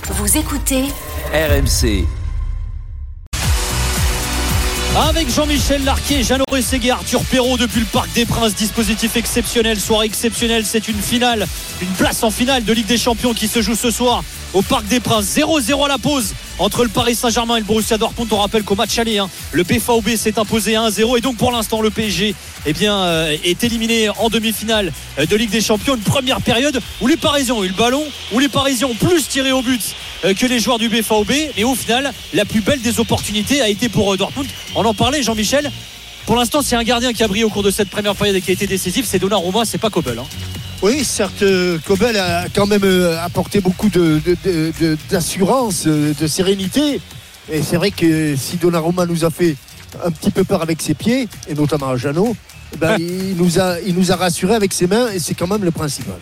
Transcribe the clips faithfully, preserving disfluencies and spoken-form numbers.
Vous écoutez R M C. Avec Jean-Michel Larquet, Jeannot Rességuier, Arthur Perrault depuis le Parc des Princes. Dispositif exceptionnel, soirée exceptionnelle. C'est une finale, une place en finale de Ligue des Champions qui se joue ce soir au Parc des Princes. zéro zéro à la pause entre le Paris Saint-Germain et le Borussia Dortmund. On rappelle qu'au match aller, hein, le B V B s'est imposé un zéro et donc pour l'instant le P S G eh bien, euh, est éliminé en demi-finale de Ligue des Champions. Une première période où les Parisiens ont eu le ballon, où les Parisiens ont plus tiré au but euh, que les joueurs du B V B, mais au final la plus belle des opportunités a été pour euh, Dortmund. On en parlait, Jean-Michel. Pour l'instant, c'est un gardien qui a brillé au cours de cette première période et qui a été décisif, c'est Donnarumma, c'est pas Kobel, hein. Oui, certes, Kobel a quand même apporté beaucoup de, de, de, de, d'assurance, de sérénité. Et c'est vrai que si Donnarumma nous a fait un petit peu peur avec ses pieds, et notamment à Jeannot, ben ah. il, nous a, il nous a rassuré avec ses mains, et c'est quand même le principal.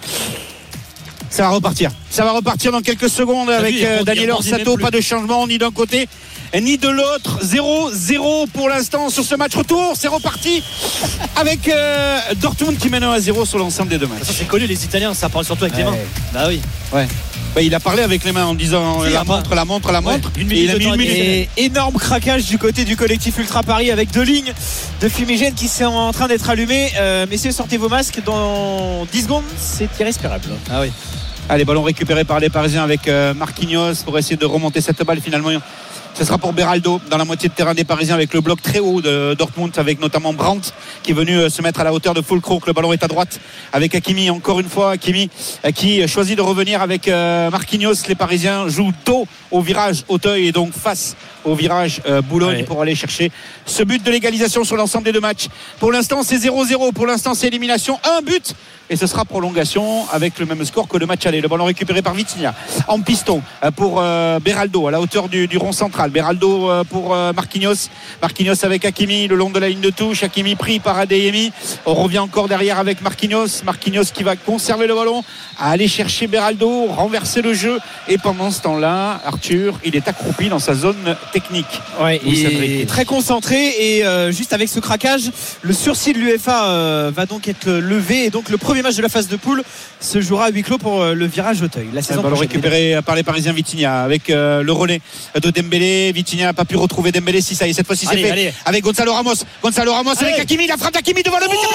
Ça va repartir. Ça va repartir dans quelques secondes avec vu, euh, Daniel Orsato. Pas de changement ni d'un côté ni de l'autre. zéro zéro pour l'instant sur ce match retour. C'est reparti avec euh, Dortmund qui mène un à zéro sur l'ensemble des deux matchs. Ça, c'est connu, les Italiens, ça parle surtout avec ouais. les mains. Bah oui. Ouais. Bah, il a parlé avec les mains en disant si, la, montre, la montre, la montre, ouais. Une minute. Il a mis une minute. Et énorme craquage du côté du collectif Ultra Paris avec deux lignes de fumigène qui sont en train d'être allumées. Euh, messieurs, sortez vos masques. Dans dix secondes, c'est irrespirable. Ah oui. Allez, ballon récupéré par les Parisiens avec euh, Marquinhos pour essayer de remonter cette balle. Finalement, ce sera pour Beraldo dans la moitié de terrain des Parisiens avec le bloc très haut de Dortmund, avec notamment Brandt qui est venu se mettre à la hauteur de Füllkrug. Le ballon est à droite avec Hakimi, encore une fois Hakimi qui choisit de revenir avec Marquinhos. Les Parisiens jouent tôt au virage Auteuil et donc face au virage Boulogne ouais. pour aller chercher ce but de l'égalisation sur l'ensemble des deux matchs. Pour l'instant c'est zéro zéro, pour l'instant c'est élimination, un but et ce sera prolongation avec le même score que le match aller. Le ballon récupéré par Vitinha en piston pour Beraldo à la hauteur du, du rond central. Beraldo pour Marquinhos. Marquinhos avec Hakimi le long de la ligne de touche. Hakimi pris par Adeyemi. On revient encore derrière avec Marquinhos. Marquinhos qui va conserver le ballon, à aller chercher Beraldo, renverser le jeu. Et pendant ce temps-là, Arthur, il est accroupi dans sa zone technique. Ouais, il est très concentré et euh, juste avec ce craquage, le sursis de l'U E F A euh, va donc être levé et donc le premier match de la phase de poule se jouera à huis clos pour euh, le virage Auteuil. La saison ballon récupéré par les Parisiens. Vitinha avec euh, le relais de Dembélé. Vitinha n'a pas pu retrouver Dembélé. Si ça y est, cette fois-ci c'est fait allez. Avec Gonzalo Ramos. Gonzalo Ramos allez. Avec Hakimi, la frappe d'Hakimi devant le but.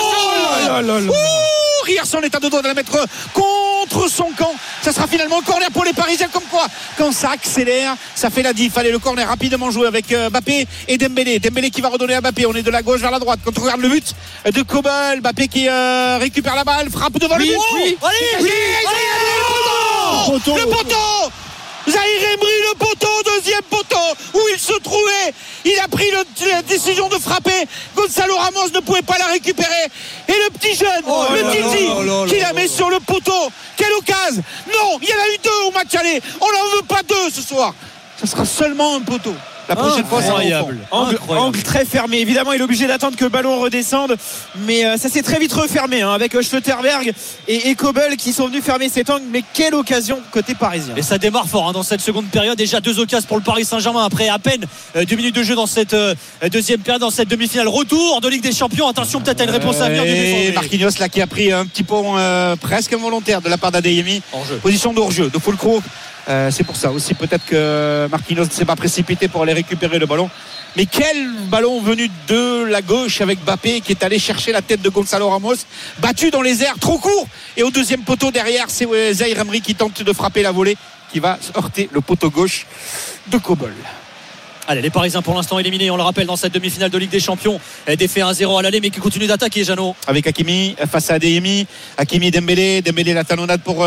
Oh Rierson est à deux doigts de la mettre contre son camp. Ça sera finalement un corner pour les Parisiens. Comme quoi, quand ça accélère, ça fait la diff. Allez, le corner rapidement joué avec euh, Mbappé et Dembélé. Dembélé qui va redonner à Mbappé. On est de la gauche vers la droite. Quand on regarde le but de Kobel, Mbappé qui euh, récupère la balle, frappe devant oui, le but. Oui, oh allez, oui, allez, allez, le poteau, le poteau. Zaïre Emery, le poteau, deuxième poteau où il se trouvait. Il a pris le, la décision de frapper. Gonzalo Ramos ne pouvait pas la récupérer. Et le petit jeune, oh le Titi, qui la met sur le poteau. Quelle occasion! Non, il y en a eu deux au match aller. On n'en veut pas deux ce soir. Ça sera seulement un poteau. La prochaine fois, c'est incroyable. Angle, angle très fermé. Évidemment, il est obligé d'attendre que le ballon redescende. Mais euh, ça s'est très vite refermé hein, avec Schlotterberg et, et Kobel qui sont venus fermer cet angle. Mais quelle occasion côté parisien. Et ça démarre fort hein, dans cette seconde période. Déjà deux occasions pour le Paris Saint-Germain après à peine euh, deux minutes de jeu dans cette euh, deuxième période, dans cette demi-finale. Retour de Ligue des Champions. Attention, peut-être à une réponse à venir. Et Marquinhos là qui a pris un petit pont euh, presque involontaire de la part d'Adeyemi. Position de hors-jeu de Füllkrug. Euh, c'est pour ça aussi peut-être que Marquinhos ne s'est pas précipité pour aller récupérer le ballon. Mais quel ballon venu de la gauche avec Mbappé qui est allé chercher la tête de Gonzalo Ramos, battu dans les airs, trop court. Et au deuxième poteau derrière, c'est Zaïre Emery qui tente de frapper la volée, qui va heurter le poteau gauche de Kobel. Allez, les Parisiens pour l'instant éliminés, on le rappelle, dans cette demi-finale de Ligue des Champions. Défait un zéro à l'aller, mais qui continue d'attaquer, Jeannot. Avec Hakimi face à Adeyemi. Hakimi, Dembélé. Dembélé, la talonnade pour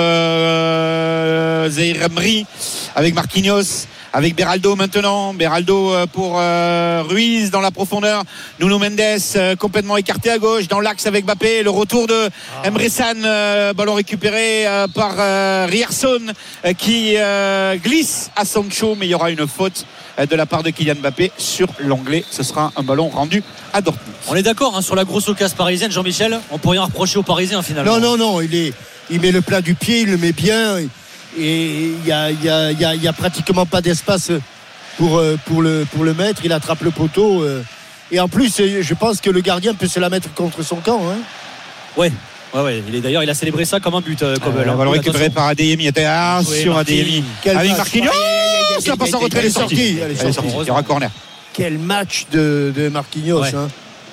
euh, Zaïre Emery. Avec Marquinhos. Avec Beraldo maintenant. Beraldo pour euh, Ruiz dans la profondeur. Nuno Mendes euh, complètement écarté à gauche dans l'axe avec Mbappé. Le retour de ah. Emre Can. Euh, ballon récupéré euh, par euh, Rierson euh, qui euh, glisse à Sancho. Mais il y aura une faute euh, de la part de Kylian Mbappé sur l'anglais. Ce sera un ballon rendu à Dortmund. On est d'accord hein, sur la grosse occasion parisienne, Jean-Michel. On peut rien reprocher aux Parisiens finalement. Non, non, non. Il, est, il met le plat du pied, il le met bien. Et il n'y a, y a, y a, y a pratiquement pas d'espace pour, pour, le, pour le mettre. Il attrape le poteau. Et en plus, je pense que le gardien peut se la mettre contre son camp. Hein. Ouais. Ouais, ouais. Il est d'ailleurs, il a célébré ça comme un but, euh, Kobel. On va le récupérer par Adeyemi. Attention, Adeyemi. Avec Marquinhos. La passe en retrait, elle est sortie. Elle est sortie. Il y aura corner. Quel match de, de Marquinhos. Ouais. Hein.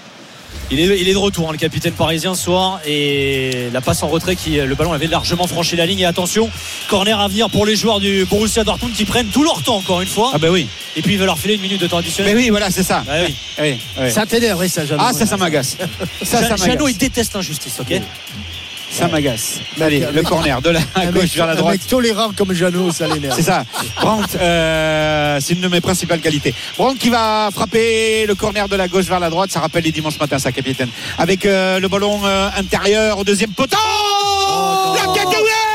Il est, il est de retour, hein, le capitaine parisien ce soir. Et la passe en retrait, qui, le ballon avait largement franchi la ligne. Et attention, corner à venir pour les joueurs du Borussia Dortmund qui prennent tout leur temps, encore une fois. Ah, bah oui. Et puis il va leur filer une minute de temps additionnel. Mais oui, voilà, c'est ça. Bah oui. Oui, oui. Ça t'énerve, ça, Jeannot. Ah, ça, ça m'agace. Ça, ça m'agace. Jeannot, il déteste l'injustice, ok? Ça m'agace. Allez, le corner de la gauche vers la droite. Un mec tolérant comme Jeannot, ça l'énerve. C'est ça. Brandt, euh, c'est une de mes principales qualités. Brandt qui va frapper le corner de la gauche vers la droite. Ça rappelle les dimanches matins, ça, capitaine. Avec euh, le ballon euh, intérieur au deuxième poteau. Oh, la tête de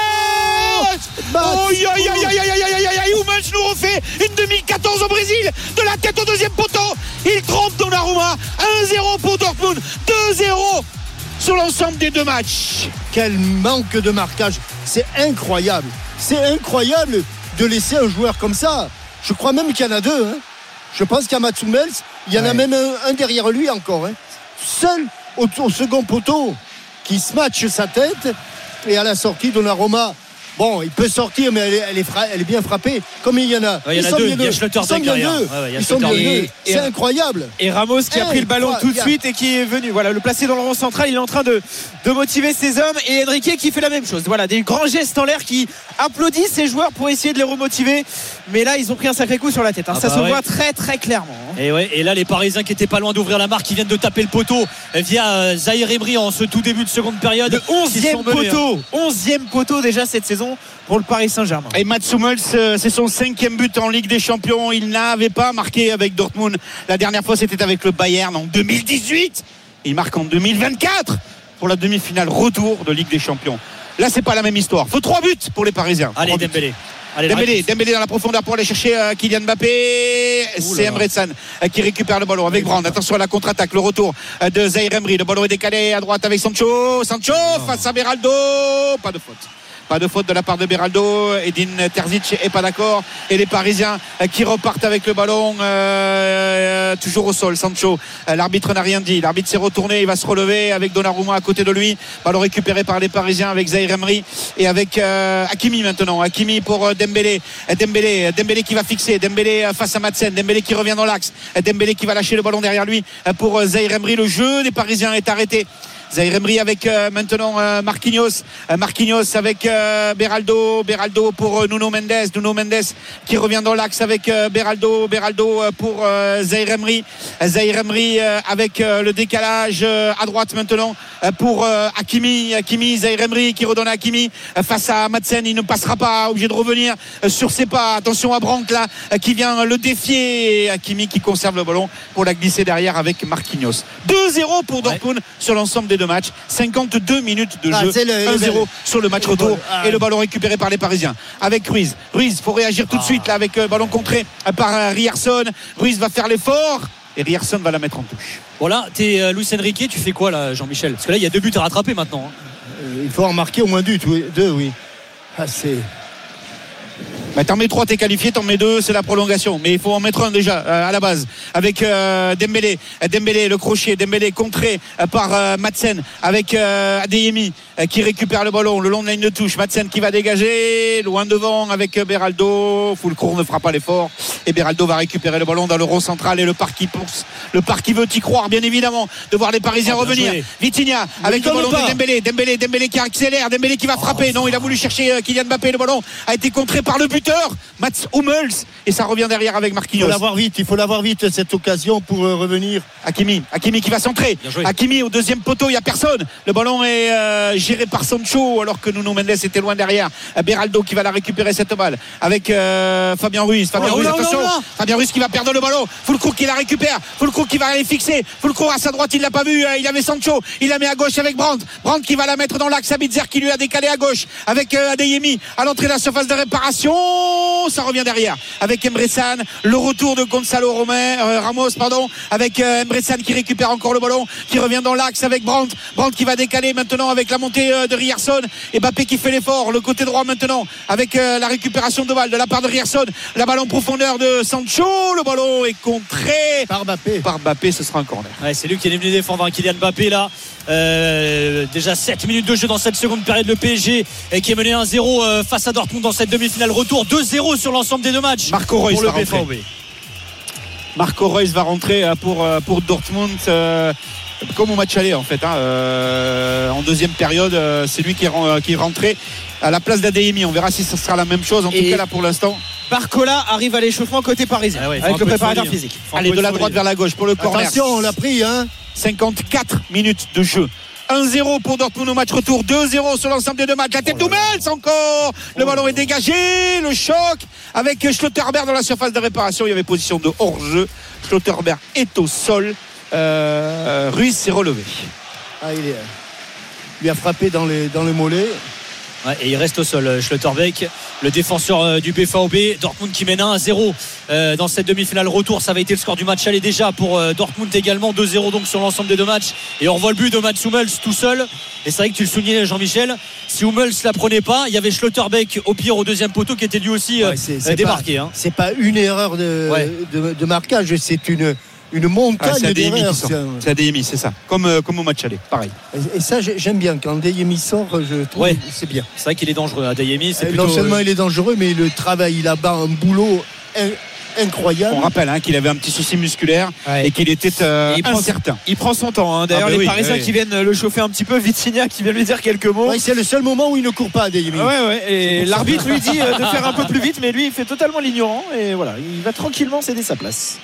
Hummels. Oh, aïe, aïe, aïe, aïe, aïe, aïe, aïe, aïe, Hummels nous refait une deux mille quatorze au Brésil. De la tête au deuxième poteau. Il trompe Donnarumma. un zéro pour Dortmund. deux zéro. Sur l'ensemble des deux matchs. Quel manque de marquage. C'est incroyable. C'est incroyable de laisser un joueur comme ça. Je crois même qu'il y en a deux. Hein. Je pense qu'à Mats Hummels, il y en ouais. a même un, un derrière lui encore. Hein. Seul au, au second poteau qui se matche sa tête. Et à la sortie, Donnarumma, bon, il peut sortir, mais elle est, elle est, fra- elle est bien frappée. Comme il y en a. Ouais, il y en a deux. Il y a Schlotterbeck derrière. Ouais, ouais, Ils sont bien deux. C'est incroyable. Et Ramos qui a pris le ballon tout de suite et qui est venu voilà, le placer dans le rond central. Il est en train de, de motiver ses hommes. Et Enrique qui fait la même chose. Voilà, des grands gestes en l'air, qui applaudit ses joueurs pour essayer de les remotiver. Mais là, ils ont pris un sacré coup sur la tête. Hein. Ah ça bah se ouais. voit très très clairement. Hein. Et, ouais, et là, les Parisiens qui étaient pas loin d'ouvrir la marque, qui viennent de taper le poteau via Zahir Emery en ce tout début de seconde période. Le onzième poteau. onzième poteau déjà cette saison pour le Paris Saint-Germain. Et Mats Hummels, c'est son cinquième but en Ligue des Champions. Il n'avait pas marqué avec Dortmund. La dernière fois, c'était avec le Bayern en deux mille dix-huit. Il marque en deux mille vingt-quatre pour la demi-finale retour de Ligue des Champions. Là, c'est pas la même histoire. Faut trois buts pour les Parisiens. Allez, Dembélé. Allez, Dembélé, Dembélé dans la profondeur pour aller chercher euh, Kylian Mbappé. C'est Emre Can euh, qui récupère le ballon avec Brandt. Attention à la contre-attaque, le retour euh, de Zahir Emery. Le ballon est décalé à droite avec Sancho. Sancho non. face à Beraldo. Pas de faute. Pas de faute de la part de Beraldo. Edin Terzic est pas d'accord. Et les Parisiens qui repartent avec le ballon euh, toujours au sol. Sancho, l'arbitre n'a rien dit. L'arbitre s'est retourné. Il va se relever avec Donnarumma à côté de lui. Ballon récupéré par les Parisiens avec Zahir Emery et avec euh, Hakimi maintenant. Hakimi pour euh, Dembélé. Dembélé. Dembélé qui va fixer. Dembélé face à Madsen. Dembélé qui revient dans l'axe. Dembélé qui va lâcher le ballon derrière lui pour euh, Zahir Emery. Le jeu des Parisiens est arrêté. Zahir Emery avec euh, maintenant euh, Marquinhos euh, Marquinhos avec euh, Beraldo Beraldo pour euh, Nuno Mendes Nuno Mendes qui revient dans l'axe avec euh, Beraldo Beraldo euh, pour euh, Zahir Emery Zahir Emery euh, avec euh, le décalage euh, à droite maintenant euh, pour euh, Hakimi Hakimi Zahir Emery qui redonne à Hakimi euh, face à Madsen. Il ne passera pas, obligé de revenir euh, sur ses pas. Attention à Brandt là euh, qui vient le défier. Et Hakimi qui conserve le ballon pour la glisser derrière avec Marquinhos. deux zéro pour Dortmund ouais. sur l'ensemble des deux matchs. cinquante-deux minutes de ah, jeu, le, un zéro le, sur le match retour ah, et le ballon récupéré par les Parisiens avec Ruiz. Ruiz, faut réagir tout de suite là avec euh, ballon contré par euh, Ryerson. Ruiz va faire l'effort et Ryerson va la mettre en touche. Voilà, t'es euh, Luis Enrique, tu fais quoi là, Jean-Michel? Parce que là, il y a deux buts à rattraper maintenant. Hein. Euh, il faut en marquer au moins deux, oui. deux, oui. Ah, c'est... Bah, t'en mets trois, t'es qualifié, t'en mets deux, c'est la prolongation. Mais il faut en mettre un déjà euh, à la base. Avec euh, Dembélé, Dembélé, le crochet, Dembélé contré euh, par euh, Madsen avec euh, Adeyemi euh, qui récupère le ballon le long de la ligne de touche. Madsen qui va dégager, loin devant avec euh, Beraldo. Fulcrour ne fera pas l'effort. Et Beraldo va récupérer le ballon dans le rond central et le parc qui pousse. Le parc qui veut y croire, bien évidemment, de voir les Parisiens oh, revenir. Joué. Vitinha avec le ballon de Dembélé. Dembélé, Dembélé qui accélère, Dembélé qui va frapper. Oh, non, il a voulu chercher euh, Kylian Mbappé. Le ballon a été contré par le but. Mats Hummels et ça revient derrière avec Marquinhos. Il faut l'avoir vite, il faut l'avoir vite cette occasion pour euh, revenir. Hakimi, Hakimi qui va centrer. Hakimi au deuxième poteau, il n'y a personne. Le ballon est euh, géré par Sancho alors que Nuno Mendes était loin derrière. Beraldo qui va la récupérer cette balle avec euh, Fabien Ruiz. Fabien oh, Ruiz, oh, attention. Oh, oh, oh. Fabien Ruiz qui va perdre le ballon. Fulcrour qui la récupère. Fulcrour qui va aller fixer. Fulcrour à sa droite, il l'a pas vu. Il avait Sancho. Il la met à gauche avec Brandt. Brandt qui va la mettre dans l'axe. Sabitzer qui lui a décalé à gauche avec euh, Adeyemi à l'entrée de la surface de réparation. ballon, ça revient derrière avec Emre Can, le retour de Gonzalo Romain, euh, Ramos pardon, avec euh, Emre Can qui récupère encore le ballon, qui revient dans l'axe avec Brandt, Brandt qui va décaler maintenant avec la montée euh, de Ryerson, et Mbappé qui fait l'effort, le côté droit maintenant avec euh, la récupération de balle de la part de Ryerson, la balle en profondeur de Sancho, le ballon est contré par Mbappé, par Mbappé, ce sera un corner. Ouais, c'est lui qui est venu défendre, hein, Kylian Mbappé là. Euh, déjà sept minutes de jeu dans cette seconde période, le P S G et qui est mené un zéro euh, face à Dortmund dans cette demi-finale retour, deux zéro sur l'ensemble des deux matchs. Marco Reus pour le va B V B. Marco Reus va rentrer pour, pour Dortmund euh, comme au match aller en fait hein. euh, en deuxième période euh, c'est lui qui est, qui est rentré à la place d'Adeyemi. On verra si ce sera la même chose en et tout cas là pour l'instant. Barcola arrive à l'échauffement côté parisien ah ouais, avec le préparateur physique. Allez, de la droite vers la gauche pour le corner. Attention, on l'a pris hein. cinquante-quatre minutes de jeu. un zéro pour Dortmund au match retour, deux zéro sur l'ensemble des deux matchs. La tête oh d'Hummels encore. Le oh ballon est dégagé, le choc avec Schlotterberg dans la surface de réparation. Il y avait position de hors-jeu. Schlotterberg est au sol. Euh, Ruiz s'est relevé. Ah, il, est, il a frappé dans, les, dans le mollet. Ouais, et il reste au sol, Schlotterbeck, le défenseur euh, du B V B. Dortmund qui mène un à zéro euh, dans cette demi-finale retour. Ça avait été le score du match aller déjà pour euh, Dortmund également, deux zéro donc sur l'ensemble des deux matchs. Et on revoit le but de Mats Hummels tout seul. Et c'est vrai que tu le soulignais, Jean-Michel, si Hummels la prenait pas, il y avait Schlotterbeck au pire au deuxième poteau qui était lui aussi euh, ouais, c'est, c'est démarqué. Pas, hein. C'est pas une erreur de, ouais. de, de marquage, c'est une une montagne ah, d'erreurs. C'est Adeyemi, c'est ça. Comme, euh, comme au match aller, pareil. Et, et ça, j'aime bien. Quand Adeyemi sort, je trouve ouais. c'est bien. C'est vrai qu'il est dangereux. Adeyemi, c'est plutôt... Non seulement il est dangereux, mais le travail là-bas, un boulot incroyable. On rappelle hein, qu'il avait un petit souci musculaire ouais. et qu'il était euh, il incertain. Prend, il prend son temps. Hein. D'ailleurs, ah bah les oui, Parisiens oui. qui viennent le chauffer un petit peu, Vitinha qui vient lui dire quelques mots. Ouais, c'est le seul moment où il ne court pas, Adeyemi. Ouais, ouais. Et l'arbitre lui dit de faire un peu plus vite, mais lui, il fait totalement l'ignorant. Et voilà, il va tranquillement céder sa place.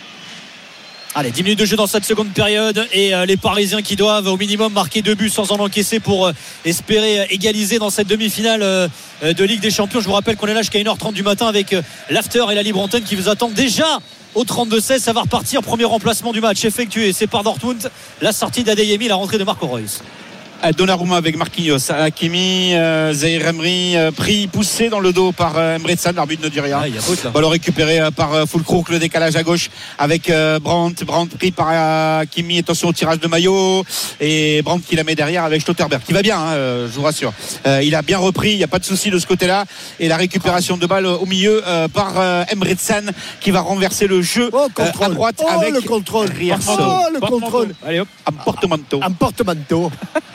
Allez, dix minutes de jeu dans cette seconde période et euh, les Parisiens qui doivent au minimum marquer deux buts sans en encaisser pour euh, espérer euh, égaliser dans cette demi-finale euh, de Ligue des Champions. Je vous rappelle qu'on est là jusqu'à une heure trente du matin avec euh, l'after et la libre antenne qui vous attendent déjà au trente-deux seize. Ça va repartir, premier remplacement du match effectué, c'est par Dortmund, la sortie d'Adeyemi, la rentrée de Marco Reus. Donnarumma avec Marquinhos, Hakimi, euh, Zahir Emery euh, pris, poussé dans le dos par euh, Emre Can, l'arbitre ne dit rien. Ah, ballon récupéré euh, par euh, Füllkrug, le décalage à gauche avec euh, Brandt, Brandt pris par euh, Hakimi, attention au tirage de maillot et Brandt qui la met derrière avec Schlotterberg qui va bien, hein, je vous rassure. Euh, il a bien repris, il n'y a pas de souci de ce côté-là et la récupération de balle au milieu euh, par euh, Emre Can qui va renverser le jeu oh, euh, à droite oh, avec le contrôle. Ryerson. Oh, le contrôle. Allez hop, un portemanteau. Un portemanteau.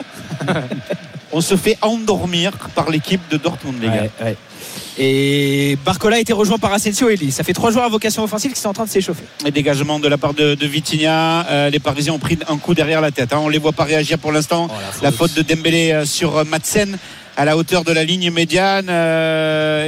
On se fait endormir par l'équipe de Dortmund, les gars. Ouais, ouais. Et Barcola a été rejoint par Asensio et Lee. Ça fait trois joueurs à vocation offensive qui sont en train de s'échauffer. Et dégagement de la part de, de Vitinha. Euh, les Parisiens ont pris un coup derrière la tête. Hein. On ne les voit pas réagir pour l'instant. Oh, la, la faute de Dembélé euh, sur euh, Madsen à la hauteur de la ligne médiane euh,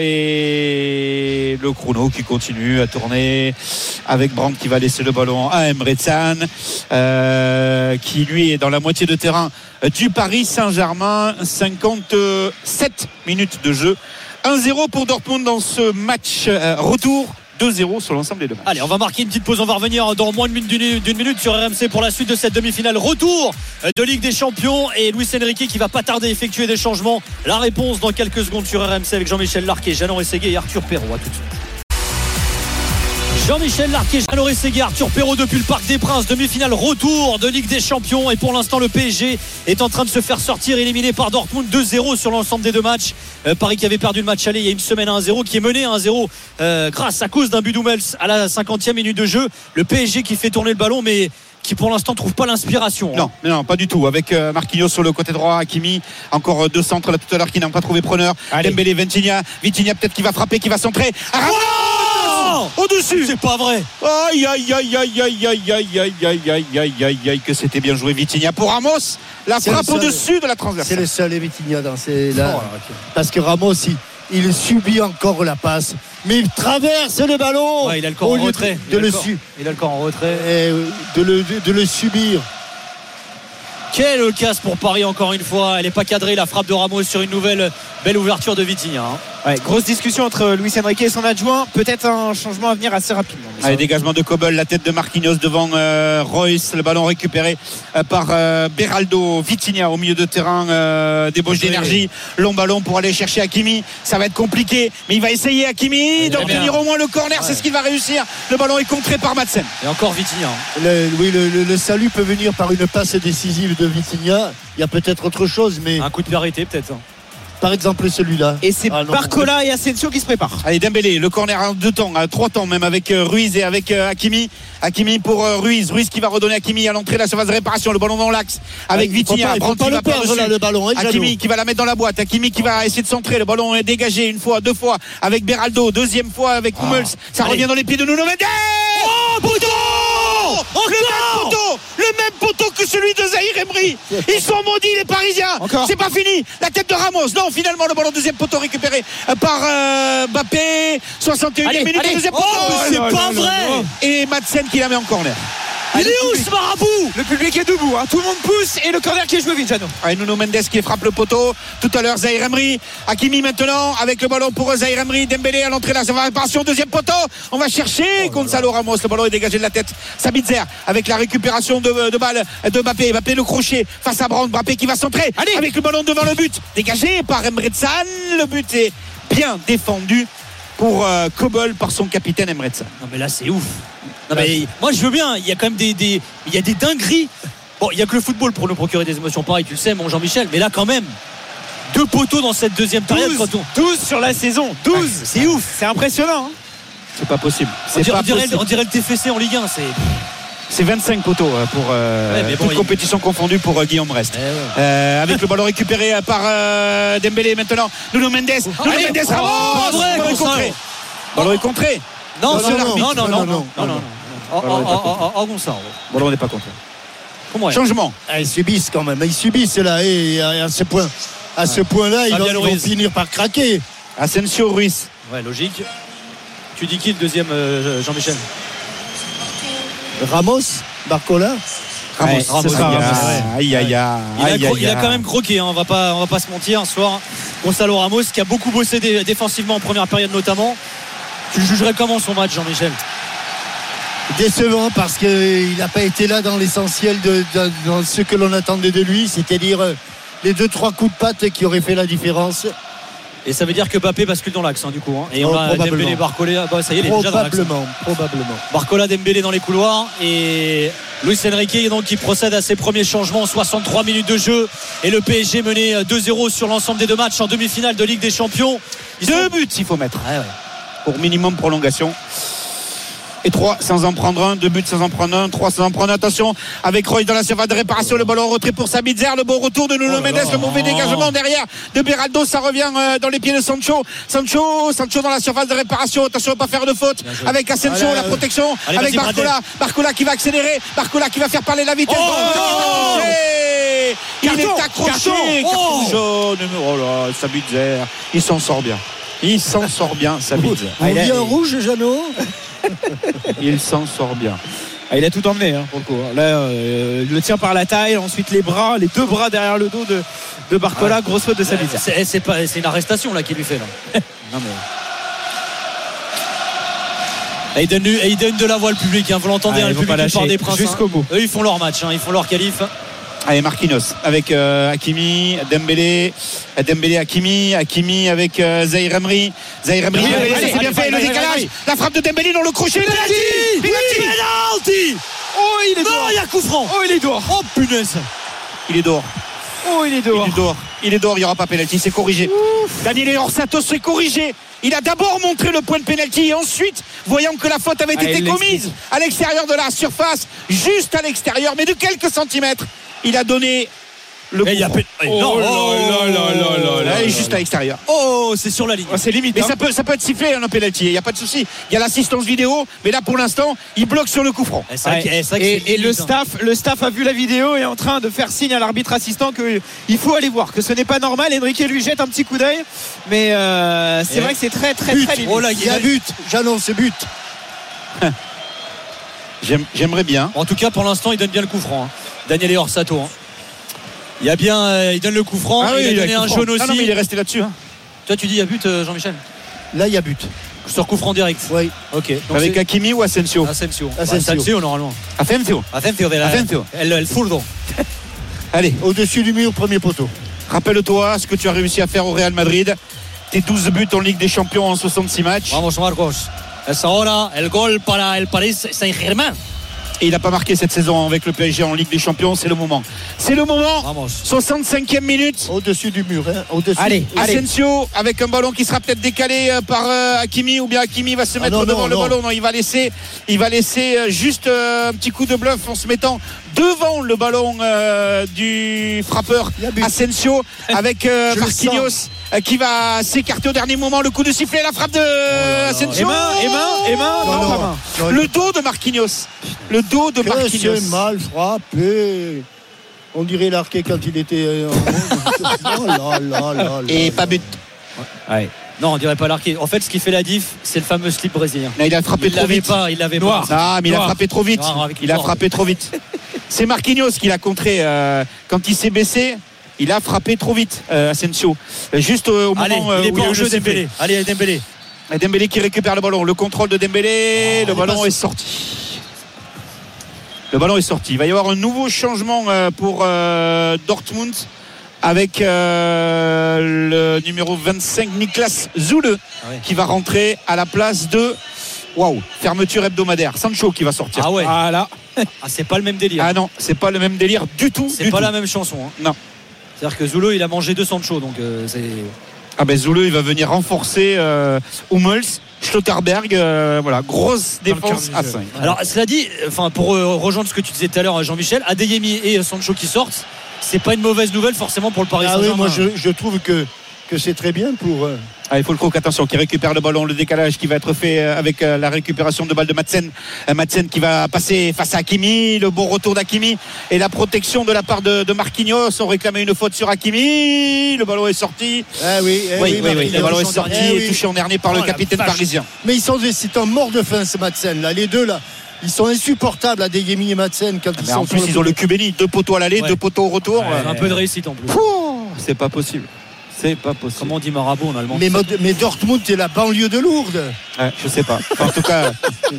et le chrono qui continue à tourner avec Brandt qui va laisser le ballon à Emre Can euh, qui lui est dans la moitié de terrain du Paris Saint-Germain. Cinquante-sept minutes de jeu, un zéro pour Dortmund dans ce match euh, retour, deux zéro sur l'ensemble des deux matchs. Allez, on va marquer une petite pause, on va revenir dans moins d'une minute, d'une minute sur R M C pour la suite de cette demi-finale retour de Ligue des Champions et Luis Enrique qui va pas tarder à effectuer des changements. La réponse dans quelques secondes sur R M C avec Jean-Michel Larquet, Jeannot Rességuier et Arthur Perrault. À tout de suite. Jean-Michel Larquet, Jeannot Rességuier, Arthur Perrault depuis le Parc des Princes, demi-finale retour de Ligue des Champions et pour l'instant le P S G est en train de se faire sortir, éliminé par Dortmund deux zéro sur l'ensemble des deux matchs. euh, Paris qui avait perdu le match aller il y a une semaine à un zéro, qui est mené à un zéro euh, grâce à cause d'un but d'Hummels à la cinquantième minute de jeu. Le P S G qui fait tourner le ballon mais qui pour l'instant trouve pas l'inspiration. Non, hein. non, pas du tout. Avec euh, Marquinhos sur le côté droit, Hakimi, encore euh, deux centres là tout à l'heure qui n'ont pas trouvé preneur. Allez. Dembélé, Vitinha, Vitinha peut-être qui va frapper, qui va centrer. Ah, au-dessus, c'est pas vrai. Aïe aïe aïe aïe aïe aïe aïe aïe aïe aïe aïe aïe aïe que c'était bien joué Vitinha pour Ramos. La c'est frappe au-dessus de la transversale. C'est le seul Vitinha dans ces là. Oh, okay. Parce que Ramos il, il subit encore la passe, mais il traverse le ballon. Ouais, il a le corps en retrait. De, de il, le corps, su- il a le corps en retrait. Et de le de, de le subir. Quelle occasion pour Paris encore une fois. Elle n'est pas cadrée, la frappe de Ramos sur une nouvelle belle ouverture de Vitinha. Hein. Ouais, grosse discussion entre Luis Enrique et son adjoint. Peut-être un changement à venir assez rapidement. Allez, dégagement de Kobel, la tête de Marquinhos devant euh, Royce, le ballon récupéré euh, par euh, Beraldo. Vitinha au milieu de terrain, euh, débauche d'énergie, long ballon pour aller chercher Hakimi. Ça va être compliqué, mais il va essayer Hakimi d'obtenir au moins le corner. Ouais. C'est ce qu'il va réussir. Le ballon est contré par Madsen. Et encore Vitinha. Hein. Le, oui, le, le, le salut peut venir par une passe décisive de Vitinha. Il y a peut-être autre chose, mais un coup de pied arrêté peut-être. Hein. Par exemple celui-là. Et c'est ah, Barcola et Asensio qui se préparent. Allez, Dembélé, le corner en deux temps, à trois temps même avec euh, Ruiz et avec euh, Hakimi. Hakimi pour euh, Ruiz. Ruiz qui va redonner Hakimi à l'entrée de la surface de réparation. Le ballon dans l'axe avec ouais, Vitinha. Il faut pas, il faut pas le perdre là, le ballon. Hein, Hakimi qui va la mettre dans la boîte. Hakimi qui va essayer de centrer. Le ballon est dégagé une fois, deux fois avec Beraldo. Deuxième fois avec Hummels. Oh. Ça Allez. revient dans les pieds de Nuno Mendes. Oh, poteau le même poteau, le même poteau que celui de Zahir Emery. Ils sont maudits les Parisiens. Encore. C'est pas fini. La tête de Ramos. Non, finalement le ballon deuxième poteau récupéré par euh, Mbappé. soixante et unième minute allez. Deuxième oh, poteau. C'est oh, pas non, vrai. Non, non. Et Madsen qui la met en corner. Il est où ce marabout? Le public est debout, hein. Tout le monde pousse et le corner qui est joué vite, Jeannot. Ah, Nuno Mendes qui frappe le poteau. Tout à l'heure Zahir Emery. Hakimi maintenant avec le ballon pour Zahir Emery. Dembélé à l'entrée de la réparation. Deuxième poteau. On va chercher oh, Gonzalo Ramos. Le ballon est dégagé de la tête. Sabitzer avec la récupération de, de balle de Mbappé. Mbappé le crochet face à Brandt. Mbappé qui va centrer. Allez, avec le ballon devant le but. Dégagé par Emre Can. Le but est bien défendu pour euh, Kobel par son capitaine Emre Can. Non mais là c'est ouf. Non mais moi je veux bien, il y a quand même des, des il y a des dingueries. Bon, il y a que le football pour nous procurer des émotions pareilles, tu le sais mon Jean-Michel, mais là quand même deux poteaux dans cette deuxième période. douze, on... douze sur la saison, douze, ouais, c'est ouf, c'est impressionnant. Hein. C'est pas possible. C'est on, dirait, pas on, dirait, possible. on dirait le T F C en Ligue un, c'est C'est vingt-cinq poteaux pour euh, ouais, bon, toute il... compétition confondue pour euh, Guillaume Brest. Eh ouais. euh, avec le ballon récupéré par euh, Dembélé maintenant. Nuno Mendes. Oh, Nuno Mendes. Oh, oh, vrai, ballon est contré. Ballon est contré. Non, non, non, non, non, non, non, non. Oh, oh, oh, oh, Gonçalo. Bon, là, on n'est pas content. Comment Changement. Ah, ils subissent quand même. Ils subissent là. Et à ce point, à ce point-là, ils vont, ils vont finir par craquer. Asensio Ruiz. Ouais, logique. Tu dis qui le deuxième, euh, Jean-Michel? Ramos, Barcola. Ramos. Ouais, Ramos. Ramos. Aïe, aïe, aïe. Il, a, il a quand même croqué. Hein. On va pas, on va pas se mentir. Un soir, Gonçalo Ramos qui a beaucoup bossé dé- défensivement en première période notamment. Tu jugerais comment son match, Jean-Michel? Décevant parce qu'il n'a pas été là dans l'essentiel de, de dans ce que l'on attendait de lui, c'est-à-dire les deux trois coups de patte qui auraient fait la différence. Et ça veut dire que Mbappé bascule dans l'axe hein, du coup hein. Et oh, on a Dembélé, Barcola, bah, ça y est, il est déjà dans l'axe. Probablement, probablement. Barcola, Dembélé dans les couloirs et Luis Enrique donc qui procède à ses premiers changements. soixante-trois minutes de jeu et le P S G mené deux zéro sur l'ensemble des deux matchs en demi-finale de Ligue des Champions. Ils deux sont... buts il faut mettre ouais, ouais. pour minimum prolongation. Et trois sans en prendre un, deux buts sans en prendre un, trois sans en prendre un. Attention avec Roy dans la surface de réparation, le ballon en retrait pour Sabitzer, le bon retour de Nuno oh Mendes, le mauvais dégagement derrière de Beraldo, ça revient euh, dans les pieds de Sancho. Sancho, Sancho dans la surface de réparation, attention à ne pas faire de faute avec Asensio, la protection allez, avec Barcola, Barcola qui va accélérer, Barcola qui va faire parler la vitesse. Oh oh il carton, est accroché, carton, carton oh jaune. Oh là, Sabitzer, il s'en sort bien. Il s'en sort bien, Sabitzer. Vous voulez un rouge, Jeannot? Il s'en sort bien. Ah, il a tout emmené hein, pour le coup. Là, euh, il le tient par la taille, ensuite les bras, les deux bras derrière le dos de, de Barcola, ah, grosse faute de Sabitzer. C'est, c'est, pas, c'est une arrestation là qu'il lui fait là. Non mais. Et il donne, et il donne de la voix le public. Hein. Vous l'entendez, ah, hein, le public par des princes. Jusqu'au bout. Hein. Eux ils font leur match, hein, ils font leur qualif. Allez, Marquinhos avec euh, Hakimi, Dembélé, Dembélé, Hakimi, Hakimi avec euh, Zahir Emery. Zahir Emery, oui, allez, allez, c'est bien allez, fait, allez, le allez, décalage, allez. La frappe de Dembélé dans le crochet. Penalty, oui, penalty. Oh, il est dehors. Non, il y a coup franc. Oh, il est dehors. Oh punaise. Il est dehors. Oh, il est dehors. Il est dehors. Il est dehors, il n'y aura pas penalty, c'est corrigé. Ouf. Daniel Orsato s'est corrigé. Il a d'abord montré le point de pénalty et ensuite, voyant que la faute avait ah, été commise à l'extérieur de la surface, juste à l'extérieur, mais de quelques centimètres, il a donné le coup. A... Oh, non, oh là là là là là. Il est juste à l'extérieur. Oh, c'est sur la ligne. Oh, c'est limite. Mais hein. ça peut, ça peut être sifflé un penalty. Il n'y a pas de souci. Il y a l'assistance vidéo, mais là pour l'instant, il bloque sur le coup franc. Et, ouais. et, et, et le staff, le staff a vu la vidéo et est en train de faire signe à l'arbitre assistant qu'il faut aller voir, que ce n'est pas normal. Enrique lui jette un petit coup d'œil, mais euh, c'est et vrai que c'est très très but. très limite. Oh là, il y a but. J'annonce ce but. J'aime, j'aimerais bien. En tout cas, pour l'instant, il donne bien le coup franc. Hein. Daniel Orsato. Hein. Il y a bien, euh, il donne le coup franc. Ah oui, il a il a donné coup un franc. jaune aussi. Ah non, mais il est resté là-dessus. Hein. Toi, tu dis il y a but, euh, Jean-Michel. Là, il y a but. Sur coup franc direct. Oui. Ok. Donc Avec c'est- Hakimi ou Asensio Asensio. Asensio. Asensio, normalement. Asensio. Asensio. de la- Asensio. El, el furdo. Allez, Au-dessus du mur, premier poteau. rappelle-toi ce que tu as réussi à faire au Real Madrid. Tes douze buts en Ligue des Champions en soixante-six matchs. Vamos, Marcos. Es ahora el gol para el Paris Saint-Germain. Et il n'a pas marqué cette saison avec le P S G en Ligue des Champions. C'est le moment. C'est le moment. Vamos. soixante-cinquième minute. Au-dessus du mur. Hein. Au-dessus. Allez, allez. Asensio avec un ballon qui sera peut-être décalé euh, par euh, Hakimi, ou bien Hakimi va se Ah mettre non, devant non, le non. ballon. Non, il va laisser, il va laisser euh, juste euh, un petit coup de bluff en se mettant devant le ballon euh, du frappeur Il y a but. Asensio avec euh, Je le Marquinhos euh, qui va s'écarter au dernier moment. Le coup de sifflet, la frappe de là. Asensio. Et main, et main, et main, Non, non, non. pas main. Non, Le dos de Marquinhos. Le dos de que Marquinhos. c'est mal frappé. On dirait l'arqué quand il était. euh, en- oh là là là là Et là. pas but. Ouais. Non, on dirait pas l'arqué. En fait, ce qui fait la diff, c'est le fameux slip brésilien. Non, il a frappé Il trop l'avait vite. pas, il l'avait Noir. pas. Ah, mais il a Noir. frappé trop vite. Noir avec Il a noir. frappé trop vite. C'est Marquinhos qui l'a contré euh, quand il s'est baissé. Il a frappé trop vite, euh, Asensio. Juste au, au moment Allez, euh, il est où pas il y a en eu jeu, le sifflet. Dembélé. Allez, Dembélé. Et Dembélé qui récupère le ballon. Le contrôle de Dembélé. Oh, le ballon passe. est sorti. Le ballon est sorti. Il va y avoir un nouveau changement euh, pour euh, Dortmund avec euh, le numéro vingt-cinq, Niklas Zule, Ah ouais. qui va rentrer à la place de. Waouh, fermeture hebdomadaire. Sancho qui va sortir. Ah ouais. Voilà. Ah, c'est pas le même délire. Ah non, c'est pas le même délire du tout. c'est du pas tout. la même chanson. Hein. Non. C'est-à-dire que Zulo, il a mangé deux Sancho, donc euh, c'est. Ah ben Zule, il va venir renforcer euh, Hummels, Schlotterberg, euh, voilà, grosse Dans le défense cœur à du jeu. cinq. Alors, cela dit, enfin, pour euh, rejoindre ce que tu disais tout à l'heure, Jean-Michel, Adeyemi et Sancho qui sortent, c'est pas une mauvaise nouvelle forcément pour le Paris Ah oui, Saint-Germain. moi je, je trouve que, que c'est très bien pour. euh, Ah, il faut le croc, attention, qui récupère le ballon, le décalage qui va être fait euh, avec euh, la récupération de balle de Madsen. Euh, Madsen qui va passer face à Hakimi, le bon retour d'Hakimi et la protection de la part de, de Marquinhos. On réclamait une faute sur Hakimi, le ballon est sorti. Ah oui, eh oui, oui, oui, Marquinhos. le ballon est touché en sorti dernier. et Eh oui. touché en dernier par Oh, le la capitaine vache. parisien. Mais ils sont, c'est un mort de faim ce Madsen là. Les deux là, ils sont insupportables à Adeyemi et Madsen quand ils Mais sont en sur plus, le ils ont le côté. Cubeni, deux poteaux à l'aller, Ouais. deux poteaux au retour. Ouais, un peu de réussite en plus. Pouh, c'est pas possible. C'est pas possible. Comment on dit Marabout en allemand? Mais, mod- mais Dortmund c'est la banlieue de Lourdes. Ouais, je sais pas. Enfin, en tout cas,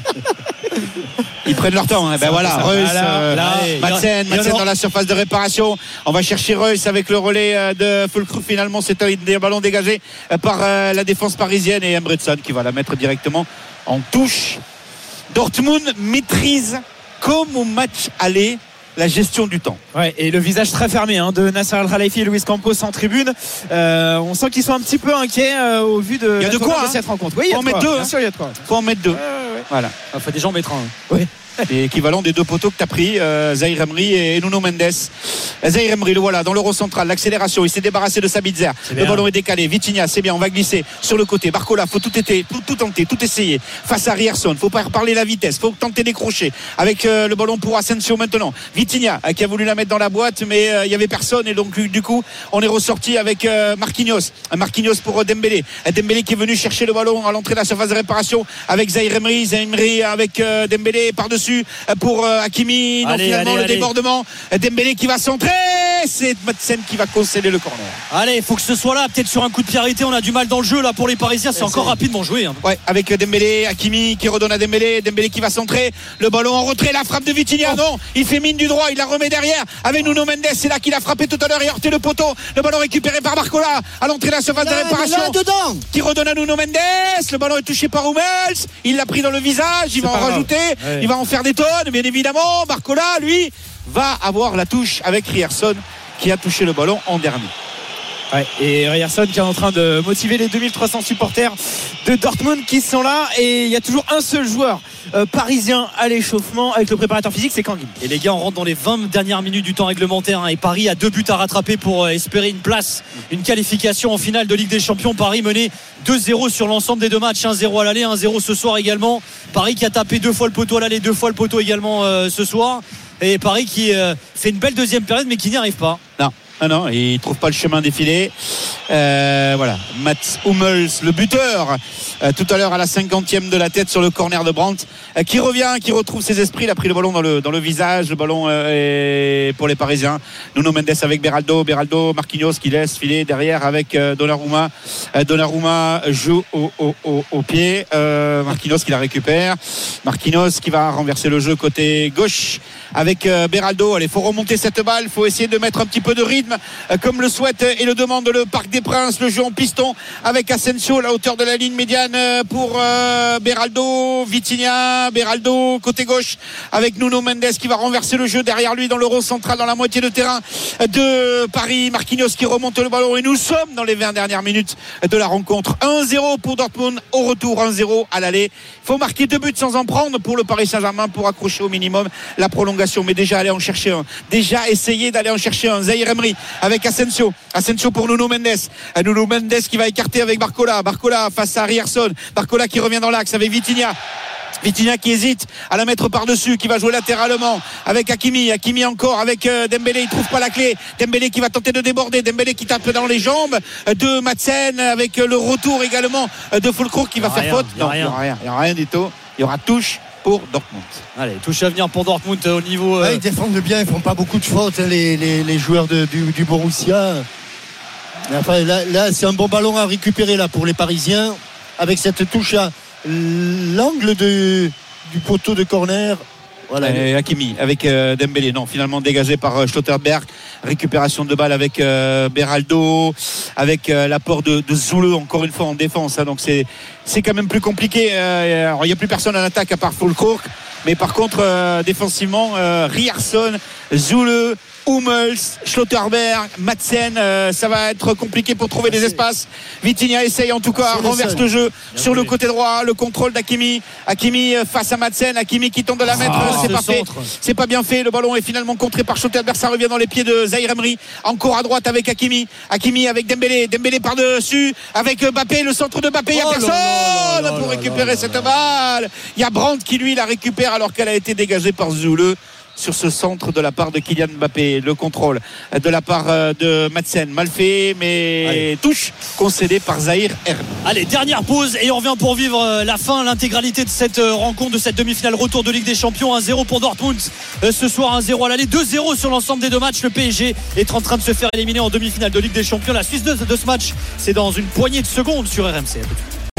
ils prennent leur temps. Hein. Ben voilà, ça. Reus, Voilà, euh, là, Madsen, il y en a- Madsen dans la surface de réparation. On va chercher Reus avec le relais euh, de Fulcru. Finalement, c'est un des ballons dégagés euh, par euh, la défense parisienne et Embretson qui va la mettre directement en touche. Dortmund maîtrise comme au match aller la gestion du temps. Ouais, et le visage très fermé hein, de Nasser Al-Khelaifi et Luis Campos en tribune. Euh, on sent qu'ils sont un petit peu inquiets euh, au vu de, Il y a la de tournure quoi, de hein. cette rencontre. Oui, il y a Faut en de quoi. mettre deux, Bien hein. sûr, il y a de quoi. Faut en mettre deux. Ouais, ouais, ouais. Voilà. Il faut déjà en mettre un. L'équivalent des deux poteaux que tu as pris, euh, Zahir Emery et Nuno Mendes. Zahir Emery, le voilà, dans l'euro central, l'accélération, il s'est débarrassé de Sabitzer. C'est Le bien. ballon est décalé. Vitinha, c'est bien, on va glisser sur le côté. Barcola, faut tout, été, tout, tout tenter, tout essayer. Face à Rierson, faut pas reparler la vitesse, faut tenter des crochets. Avec euh, le ballon pour Asensio maintenant. Vitinha, euh, qui a voulu la mettre dans la boîte, mais euh, il y avait personne et donc du coup, on est ressorti avec euh, Marquinhos. Marquinhos pour euh, Dembélé. Euh, Dembélé qui est venu chercher le ballon à l'entrée de la surface de réparation avec Zahir Emery. Zahir Emery avec euh, Dembélé par-dessus euh, pour euh, Hakimi. Non, Allez, finalement, allez, le allez. débordement. Euh, Dembélé qui va centrer. C'est Madsen qui va concéder le corner. Allez, il faut que ce soit là. Peut-être sur un coup de pied arrêté, on a du mal dans le jeu là pour les Parisiens. C'est Et encore c'est- rapidement joué. Hein. Ouais, avec Dembélé, Hakimi qui redonne à Dembélé, Dembélé qui va centrer, le ballon en retrait, la frappe de Vitinha, non, il fait mine du droit, il la remet derrière avec Nuno Mendes, c'est là qu'il a frappé tout à l'heure, il a heurté le poteau, le ballon récupéré par Barcola à l'entrée de la surface de Là, réparation, là, dedans. qui redonne à Nuno Mendes, le ballon est touché par Hummels, il l'a pris dans le visage, il va en pas grave. rajouter, Ouais. il va en faire des tonnes, bien évidemment, Barcola, lui, va avoir la touche avec Rierson qui a touché le ballon en dernier. Ouais, et Rierson qui est en train de motiver les deux mille trois cents supporters de Dortmund qui sont là, et il y a toujours un seul joueur euh, parisien à l'échauffement avec le préparateur physique, c'est Kangin. Et les gars, on rentre dans les vingt dernières minutes du temps réglementaire. hein, et Paris a deux buts à rattraper pour euh, espérer une place, une qualification en finale de Ligue des Champions. Paris mené deux zéro sur l'ensemble des deux matchs. un zéro à l'aller, un zéro ce soir également. Paris qui a tapé deux fois le poteau à l'aller, deux fois le poteau également euh, ce soir. Et Paris qui euh, fait une belle deuxième période mais qui n'y arrive pas. Non. Ah non, il ne trouve pas le chemin défilé. Euh, voilà, Mats Hummels, le buteur, euh, tout à l'heure à la cinquantième de la tête sur le corner de Brandt, euh, qui revient, qui retrouve ses esprits. Il a pris le ballon dans le, dans le visage. Le ballon euh, est pour les Parisiens. Nuno Mendes avec Beraldo. Beraldo, Marquinhos qui laisse filer derrière avec euh, Donnarumma. Euh, Donnarumma joue au, au, au, au pied. Euh, Marquinhos qui la récupère. Marquinhos qui va renverser le jeu côté gauche avec euh, Beraldo. Allez, il faut remonter cette balle. Il faut essayer de mettre un petit peu de rythme euh, comme le souhaite et le demande le Parc des Princes. Le jeu en piston avec Asensio à la hauteur de la ligne médiane pour euh, Beraldo. Vitinha, Beraldo côté gauche avec Nuno Mendes qui va renverser le jeu derrière lui dans le rond central dans la moitié de terrain de Paris. Marquinhos qui remonte le ballon et nous sommes dans les vingt dernières minutes de la rencontre. un zéro pour Dortmund au retour, un zéro à l'aller. Il faut marquer deux buts sans en prendre pour le Paris Saint-Germain pour accrocher au minimum la prolongation, mais déjà aller en chercher un, déjà essayer d'aller en chercher un. Zahir Emery avec Asensio, Asensio pour Nuno Mendes, Nuno Mendes qui va écarter avec Barcola, Barcola face à Ryerson, Barcola qui revient dans l'axe avec Vitinha. Vitinha qui hésite à la mettre par-dessus, qui va jouer latéralement avec Hakimi, Hakimi encore avec euh, Dembélé, il trouve pas la clé. Dembélé qui va tenter de déborder, Dembélé qui tape dans les jambes de Madsen avec le retour également de Füllkrug qui va faire rien, faute. y a Non, rien. il n'y aura rien, il n'y aura rien du tout. Il y aura touche pour Dortmund. Allez, touche à venir pour Dortmund au niveau. euh, Ouais, ils défendent bien, ils font pas beaucoup de fautes, les, les, les joueurs de, du, du Borussia. Enfin, là, là, c'est un bon ballon à récupérer là pour les Parisiens avec cette touche à l'angle de, du poteau de corner. Voilà. Et Hakimi avec euh, Dembélé, non, finalement dégagé par euh, Schlotterberg. Récupération de balle avec euh, Beraldo, avec euh, l'apport de, de Zule encore une fois en défense, hein, donc c'est, c'est quand même plus compliqué. Euh, alors, il n'y a plus personne en attaque à part Füllkrug, mais par contre euh, défensivement euh, Ryerson, Zule, Hummels, Schlotterberg, Madsen, euh, ça va être compliqué pour trouver des espaces. Vitinha essaye en tout cas, C'est le renverse seul. le jeu Bien sur joué. le côté droit, le contrôle d'Hakimi, Hakimi euh, face à Madsen, Hakimi qui tente de la mettre, Ah, c'est ce pas fait, centre. c'est pas bien fait, le ballon est finalement contré par Schlotterberg, ça revient dans les pieds de Zahir Emery, encore à droite avec Hakimi, Hakimi avec Dembélé, Dembélé par-dessus, avec Mbappé, le centre de Mbappé, il n'y a Oh là personne là là pour là récupérer là cette là. balle, il y a Brandt qui lui la récupère alors qu'elle a été dégagée par Zule. Sur ce centre de la part de Kylian Mbappé, le contrôle de la part de Madsen, mal fait, mais Allez. touche concédée par Zahir Emery. Allez, dernière pause et on revient pour vivre euh, la fin, l'intégralité de cette euh, rencontre, de cette demi-finale retour de Ligue des Champions. un zéro pour Dortmund euh, ce soir, un zéro à l'aller, deux zéro sur l'ensemble des deux matchs. Le P S G est en train de se faire éliminer en demi-finale de Ligue des Champions. La Suisse de, de ce match, c'est dans une poignée de secondes sur R M C.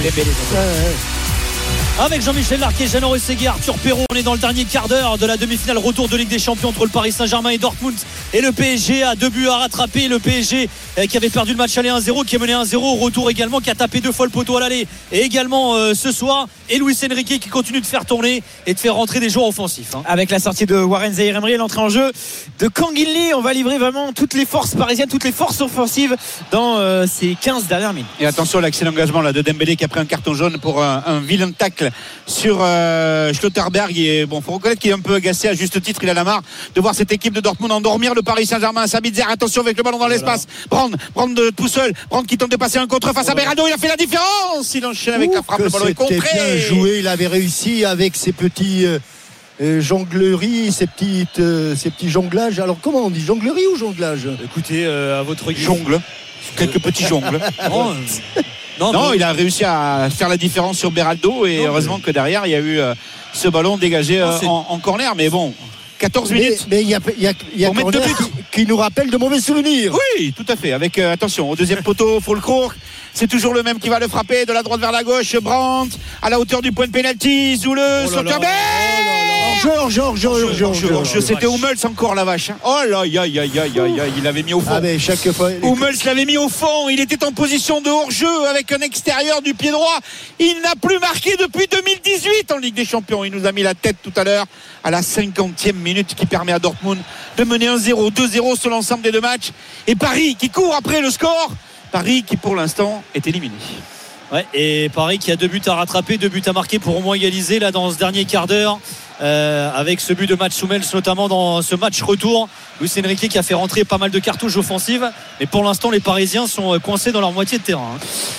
Avec Jean-Michel Larquet, Jeannot Rességuier, Arthur Perrault, on est dans le dernier quart d'heure de la demi-finale retour de Ligue des Champions entre le Paris Saint-Germain et Dortmund. Et le P S G a deux buts à rattraper. Le P S G euh, qui avait perdu le match aller un zéro, qui est mené un zéro au retour également, qui a tapé deux fois le poteau à l'aller. Et également euh, ce soir, et Luis Enrique qui continue de faire tourner et de faire rentrer des joueurs offensifs. Hein. Avec la sortie de Warren Zahir Emery et l'entrée en jeu de Kang In Lee, on va livrer vraiment toutes les forces parisiennes, toutes les forces offensives dans euh, ces quinze dernières minutes. Et attention à l'excellent engagement là, de Dembélé qui a pris un carton jaune pour un, un vilain tacle sur euh, Schlotterberg. Il bon, faut reconnaître qu'il est un peu agacé à juste titre. Il a la marre de voir cette équipe de Dortmund endormir le Paris Saint-Germain. Sabitzer, attention avec le ballon dans l'espace. Brand, Brand de tout seul. Brand qui tente de passer un contre face à Beraldo. Il a fait la différence. Il enchaîne avec la frappe. Le ballon est C'était contré. bien joué, il avait réussi avec ses petits euh, euh, jongleries, ses petites, euh, ses petits jonglages. Alors comment on dit, jonglerie ou jonglage? Écoutez, euh, à votre guise. Jongle. Quelques petits jongles. Non, euh, non, Non, mais- il a réussi à faire la différence sur Beraldo et Non, heureusement mais- que derrière il y a eu euh, ce ballon dégagé euh, Non, c'est- en, en corner. Mais bon, quatorze Mais minutes. mais il y a, il y a, il y a Pour mettre corner deux buts. qui, qui nous rappelle de mauvais souvenirs. Oui, tout à fait. Avec euh, attention au deuxième poteau, Füllkrug. C'est toujours le même qui va le frapper de la droite vers la gauche. Brandt à la hauteur du point de pénalty. Zoule, Oh là là, Schlotterberg. Georges, Georges, Georges, Georges, Georges. C'était Hummels encore la vache. hein. Oh là, aïe, aïe, aïe, aïe, aïe, aïe, il l'avait mis au fond. Ah mais chaque fois. Hummels l'avait mis au fond, il était en position de hors-jeu avec un extérieur du pied droit. Il n'a plus marqué depuis deux mille dix-huit en Ligue des Champions. Il nous a mis la tête tout à l'heure à la cinquantième minute qui permet à Dortmund de mener un zéro, deux zéro sur l'ensemble des deux matchs. Et Paris qui court après le score. Paris qui pour l'instant est éliminé. Ouais, et Paris qui a deux buts à rattraper, deux buts à marquer pour au moins égaliser là dans ce dernier quart d'heure, euh, avec ce but de Mats Hummels notamment dans ce match retour. Luis Enrique qui a fait rentrer pas mal de cartouches offensives, mais pour l'instant les Parisiens sont coincés dans leur moitié de terrain. hein.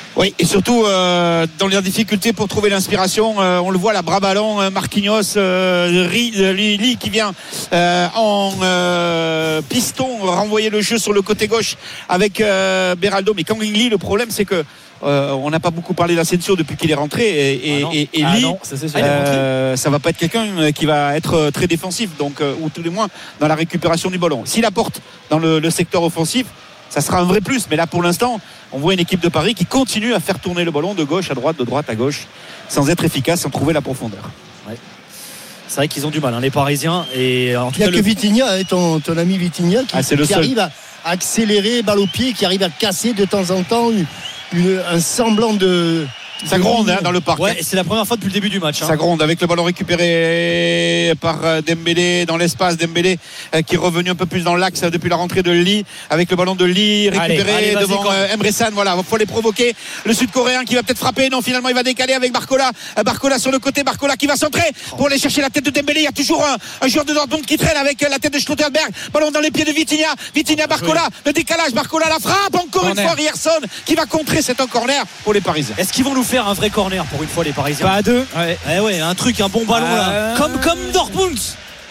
Oui, et surtout euh, dans les difficultés pour trouver l'inspiration, euh, on le voit là, bras ballon, euh, Marquinhos, euh, Lee qui vient euh, en euh, piston renvoyer le jeu sur le côté gauche avec euh, Beraldo. Mais Kang In Lee, le problème c'est que euh, on n'a pas beaucoup parlé d'Asensio depuis qu'il est rentré et, et, ah et, et ah Lee, non, ça, c'est sûr. euh, ça va pas être quelqu'un qui va être très défensif, donc euh, ou tout du moins dans la récupération du ballon. S'il apporte dans le, le secteur offensif, ça sera un vrai plus, mais là pour l'instant on voit une équipe de Paris qui continue à faire tourner le ballon de gauche à droite, de droite à gauche, sans être efficace, sans trouver la profondeur. Ouais. C'est vrai qu'ils ont du mal, hein, les Parisiens. Et en tout il n'y a cas, que le... Vitinha, hein, ton, ton ami Vitinha, qui, ah, c'est le qui seul. arrive à accélérer balle au pied, qui arrive à casser de temps en temps une, une, un semblant de. Ça gronde hein, dans le parc. Ouais, et c'est la première fois depuis le début du match. Hein. Ça gronde avec le ballon récupéré par Dembélé dans l'espace. Dembélé euh, qui est revenu un peu plus dans l'axe depuis la rentrée de Lee, avec le ballon de Lee récupéré allez, allez, devant euh, Emre Can. Voilà, il faut les provoquer. Le Sud-Coréen qui va peut-être frapper. Non, finalement il va décaler avec Barcola. Euh, Barcola sur le côté. Barcola qui va centrer pour aller chercher la tête de Dembélé. Il y a toujours un, un joueur de Dortmund qui traîne avec la tête de Schlotterberg. Ballon dans les pieds de Vitinha. Vitinha, Barcola. Le décalage. Barcola la frappe. Encore corner. Une fois Ryerson qui va contrer cet un corner pour les Parisiens. Est-ce qu'ils vont nous faire un vrai corner pour une fois les Parisiens? Pas à deux. Ouais. Eh ouais, un truc, un bon ballon euh... là. Comme, comme Dortmund.